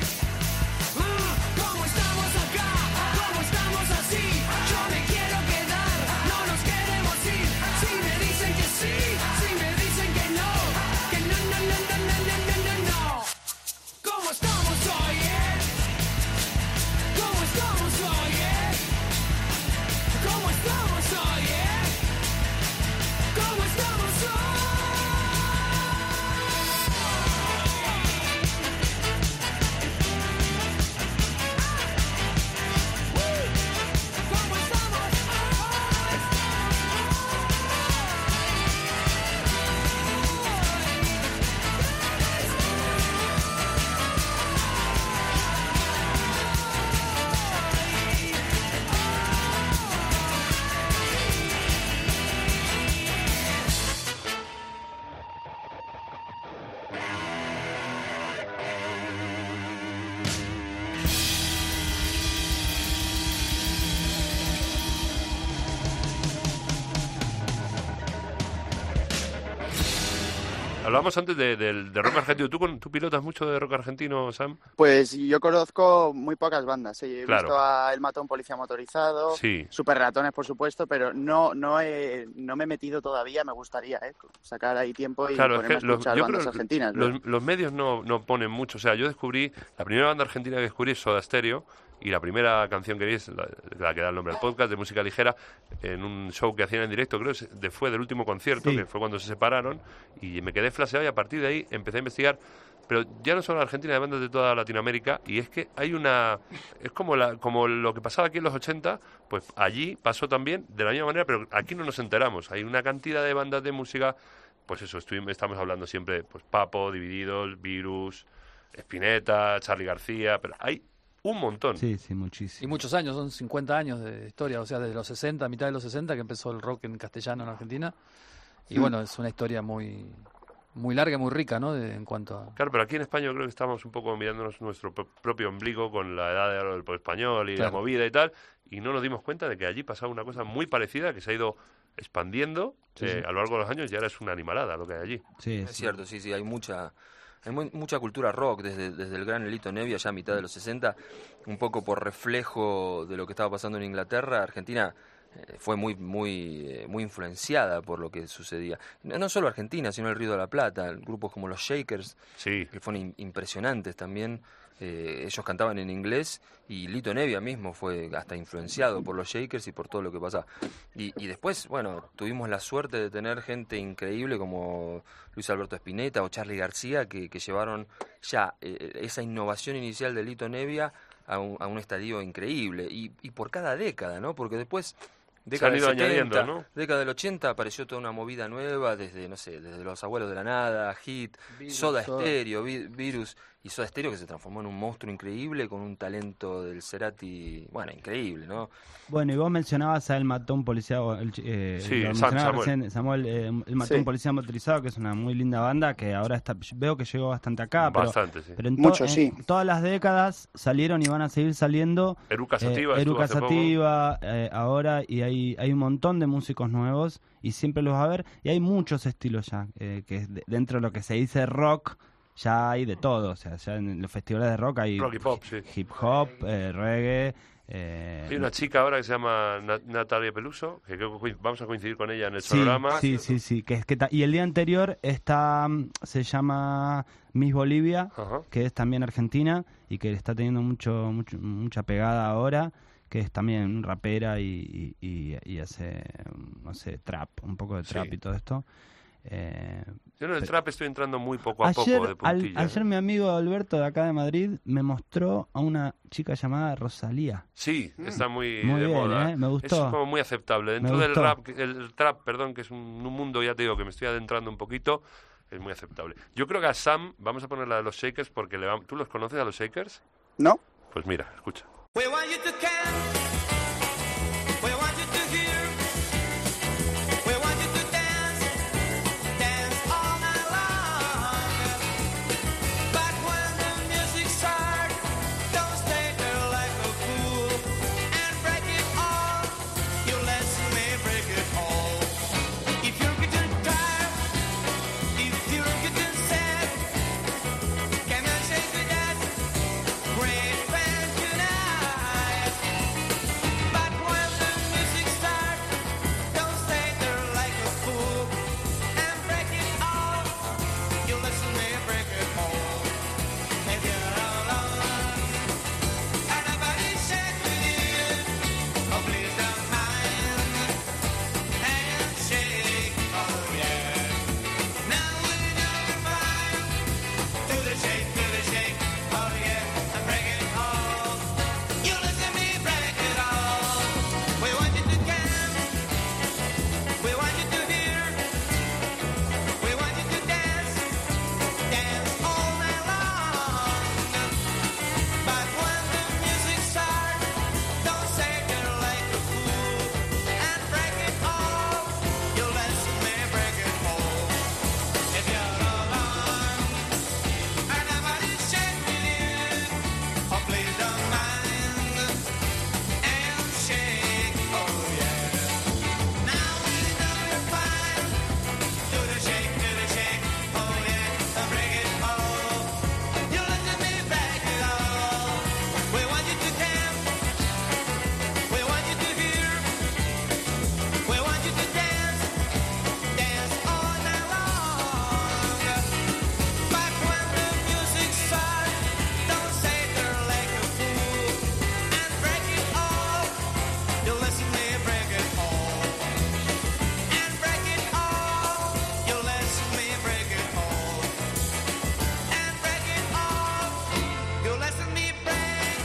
¿Cómo estamos acá? ¿Cómo estamos así? Yo me quiero quedar, no nos queremos ir. Si me dicen que sí, si me dicen que no, que no, no, no, no, no, no, no, no, no. ¿Cómo estamos hoy, ¿Cómo estamos hoy, ¿Cómo estamos hoy, ¿Cómo estamos hoy? ¿Cómo estamos Hablábamos antes de rock argentino. ¿Tú pilotas mucho de rock argentino, Sam? Pues yo conozco muy pocas bandas. He Claro. visto a El Matón Policía Motorizado, Sí. Super Ratones, por supuesto, pero no me he metido todavía. Me gustaría sacar ahí tiempo y Claro, es ponerme que a escuchar yo bandas creo argentinas. ¿no? los medios no ponen mucho. O sea, yo descubrí, la primera banda argentina que descubrí es Soda Stereo, y la primera canción que vi es la que da el nombre al podcast, de música ligera, en un show que hacían en directo, creo que fue del último concierto, Sí. que fue cuando se separaron, y me quedé flasheado, y a partir de ahí empecé a investigar, pero ya no solo Argentina, de bandas de toda Latinoamérica, y es que hay es como lo que pasaba aquí en los 80, pues allí pasó también de la misma manera, pero aquí no nos enteramos. Hay una cantidad de bandas de música, pues eso, estamos hablando siempre, pues Papo, Divididos, Virus, Spinetta, Charly García, pero hay un montón. Sí, muchísimo. Y muchos años, son 50 años de historia, o sea, desde los 60, mitad de los 60, que empezó el rock en castellano en Argentina. Y bueno, es una historia muy larga y muy rica, ¿no? En cuanto a... Claro, pero aquí en España yo creo que estamos un poco mirándonos nuestro propio ombligo con la edad de oro del pop español y Claro. la movida y tal, y no nos dimos cuenta de que allí pasaba una cosa muy parecida, que se ha ido expandiendo Sí, sí. a lo largo de los años, y ahora es una animalada lo que hay allí. Sí, Es cierto, sí, hay mucha cultura rock desde el gran Lito Nebbia, ya a mitad de los 60, un poco por reflejo de lo que estaba pasando en Inglaterra. Argentina fue muy influenciada por lo que sucedía. No solo Argentina, sino el Río de la Plata, grupos como los Shakers, Sí, que fueron impresionantes también. Ellos cantaban en inglés, y Lito Nebbia mismo fue hasta influenciado por los Shakers y por todo lo que pasaba. Y después, bueno, tuvimos la suerte de tener gente increíble como Luis Alberto Spinetta o Charly García, que llevaron ya esa innovación inicial de Lito Nebbia a un estadio increíble. Y por cada década, ¿no? Porque después Se han ido añadiendo, ¿no? Década del 80 apareció toda una movida nueva, desde, no sé, desde Los Abuelos de la Nada, Hit, Soda Stereo, Virus, y Soda Stereo, que se transformó en un monstruo increíble con un talento del Cerati, bueno, increíble, ¿no? Bueno, y vos mencionabas a El Matón Policía, Samuel, El Matón Policía Motorizado, que es una muy linda banda, que ahora veo que llegó bastante acá. Bastante, sí. Pero en todas las décadas salieron y van a seguir saliendo. Eruca Sativa, ahora, y hay un montón de músicos nuevos, y siempre los va a ver, y hay muchos estilos ya, que dentro de lo que se dice rock, ya hay de todo, o sea, ya en los festivales de rock hay rock y pop, sí. Hip hop, reggae. Hay una chica ahora que se llama Natalia Peluso, que creo que vamos a coincidir con ella en el programa. Sí, y el día anterior se llama Miss Bolivia, que es también argentina y que está teniendo mucha pegada ahora, que es también rapera y hace, no sé, trap, un poco de trap y todo esto. Yo en el trap estoy entrando muy poco a poco de puntilla. Ayer mi amigo Alberto de acá de Madrid me mostró a una chica llamada Rosalía. Sí, está muy de bien, moda. Me gustó. Es como muy aceptable. Dentro del rap, el trap, que es un mundo, ya te digo, que me estoy adentrando un poquito, es muy aceptable. Yo creo que a Sam vamos a ponerle a los Shakers porque ¿tú los conoces a los Shakers? No. Pues mira, escucha. We want you to camp. We want you to hear. We want you to dance. Dance all night long. But when the music starts, don't stay there like a fool and break it all. You listen me break it all. If you're getting tired, if you're getting sad, can I say to that great band tonight? But when the music starts, don't stay there like a fool and break it all. You listen me break it all. If you're alone and nobody's shaking with you, oh please don't mind and shake, oh yeah. Now we know we're fine. Do the shake, oh yeah, and break it all. You listen me break it all. We want you to camp. We want you to hear. We want you to dance. Dance all night long. But when the music starts, don't stay there like a fool and break it all. You listen me break it all. If you're alone and nobody's shaking you, oh please don't mind and shake, oh yeah. Now we know you're fine. Do the shake, oh yeah, and break it all. You listen me break it all. We want you to camp. We want you to hear. We want you to dance. Dance all night long. But when the music starts, don't stay there like a fool and break it all. You listen me break it all. And break it all. You listen me break it all. And break it all. You listen me break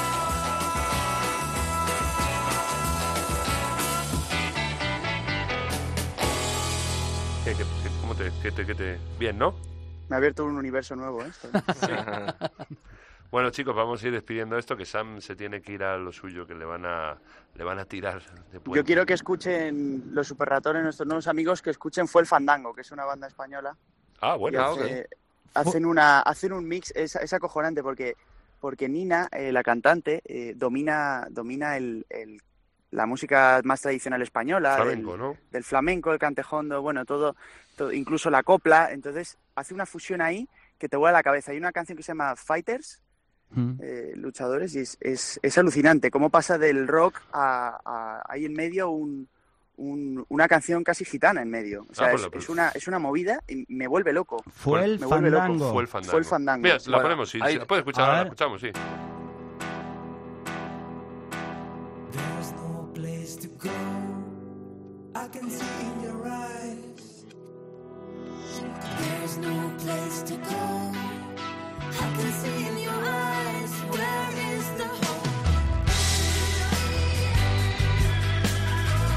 ¿Cómo Bien, ¿no? Me ha abierto un universo nuevo, ¿eh? Bueno, chicos, vamos a ir despidiendo esto, que Sam se tiene que ir a lo suyo, que le van a tirar de puente. Yo quiero que escuchen los Super Ratones, nuestros nuevos amigos, que escuchen Fue el Fandango, que es una banda española. Ah, bueno. Hacen un mix, es acojonante, porque Nina, la cantante, domina la música más tradicional española, flamenco, ¿no? Del flamenco, el cantejondo, bueno, todo, incluso la copla. Entonces hace una fusión ahí que te vuela la cabeza. Hay una canción que se llama Fighters, luchadores, y es alucinante cómo pasa del rock a ahí en medio una canción casi gitana en medio. O sea, es una movida y me vuelve loco. Fue el Fandango. Mira, la ponemos, sí. La puedes escuchar ahora, la escuchamos, sí. There's no place to go. I can see in your eyes. There's no place to go. I can see in your eyes. Where is the hope?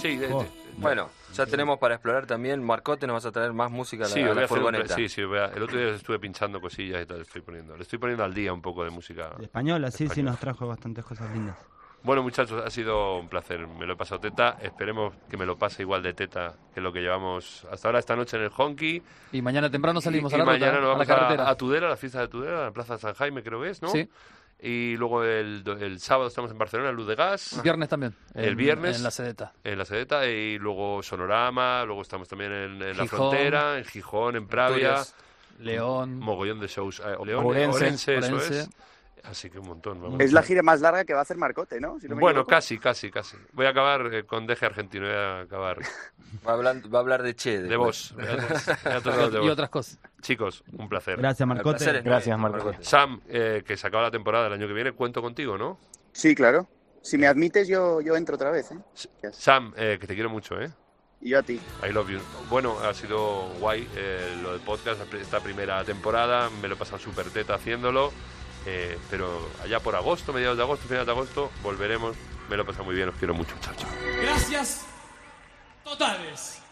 Sí, Bueno, ya tenemos para explorar también. Marcote, nos vas a traer más música a la, sí, a voy la a hacer furgoneta. el otro día estuve pinchando cosillas y tal, le estoy poniendo al día un poco de música Española, sí, española. nos trajo bastantes cosas lindas. Bueno, muchachos, ha sido un placer. Me lo he pasado teta. Esperemos que me lo pase igual de teta que lo que llevamos hasta ahora, esta noche en el Honky. Y mañana temprano salimos y a la mañana ruta, nos a vamos la carretera. a Tudela, a la fiesta de Tudela, a la Plaza de San Jaime, creo que es, ¿no? Sí. Y luego el sábado estamos en Barcelona, en Luz de Gas. Viernes también. El viernes. En la Sedeta. En la Sedeta. Y luego Sonorama. Luego estamos también en la Gijón. Frontera, en Gijón, en Pravia. Asturias. León. Mogollón de shows. Orense. Orense, eso Orense. es. Así que un montón. Vamos. Es la gira más larga que va a hacer Marcote, ¿no? Si no me Bueno, equivoco. casi. Voy a acabar con Deje Argentino. Voy a acabar Va a hablar de Che. de después. vos. Me ha tocado de Y vos. otras cosas. Chicos, un placer. Gracias, El Marcote. placer es Gracias, nuestro, Marcote. Sam, que se acaba la temporada del año que viene, cuento contigo, ¿no? Sí, claro. Si me admites, yo entro otra vez, ¿eh? Sam, que te quiero mucho, ¿eh? Y yo a ti. I love you. Bueno, ha sido guay lo del podcast, esta primera temporada. Me lo he pasado súper teta haciéndolo. Pero allá por agosto, mediados de agosto, finales de agosto, volveremos. Me lo he pasado muy bien, os quiero mucho. Chao, chao. Gracias totales.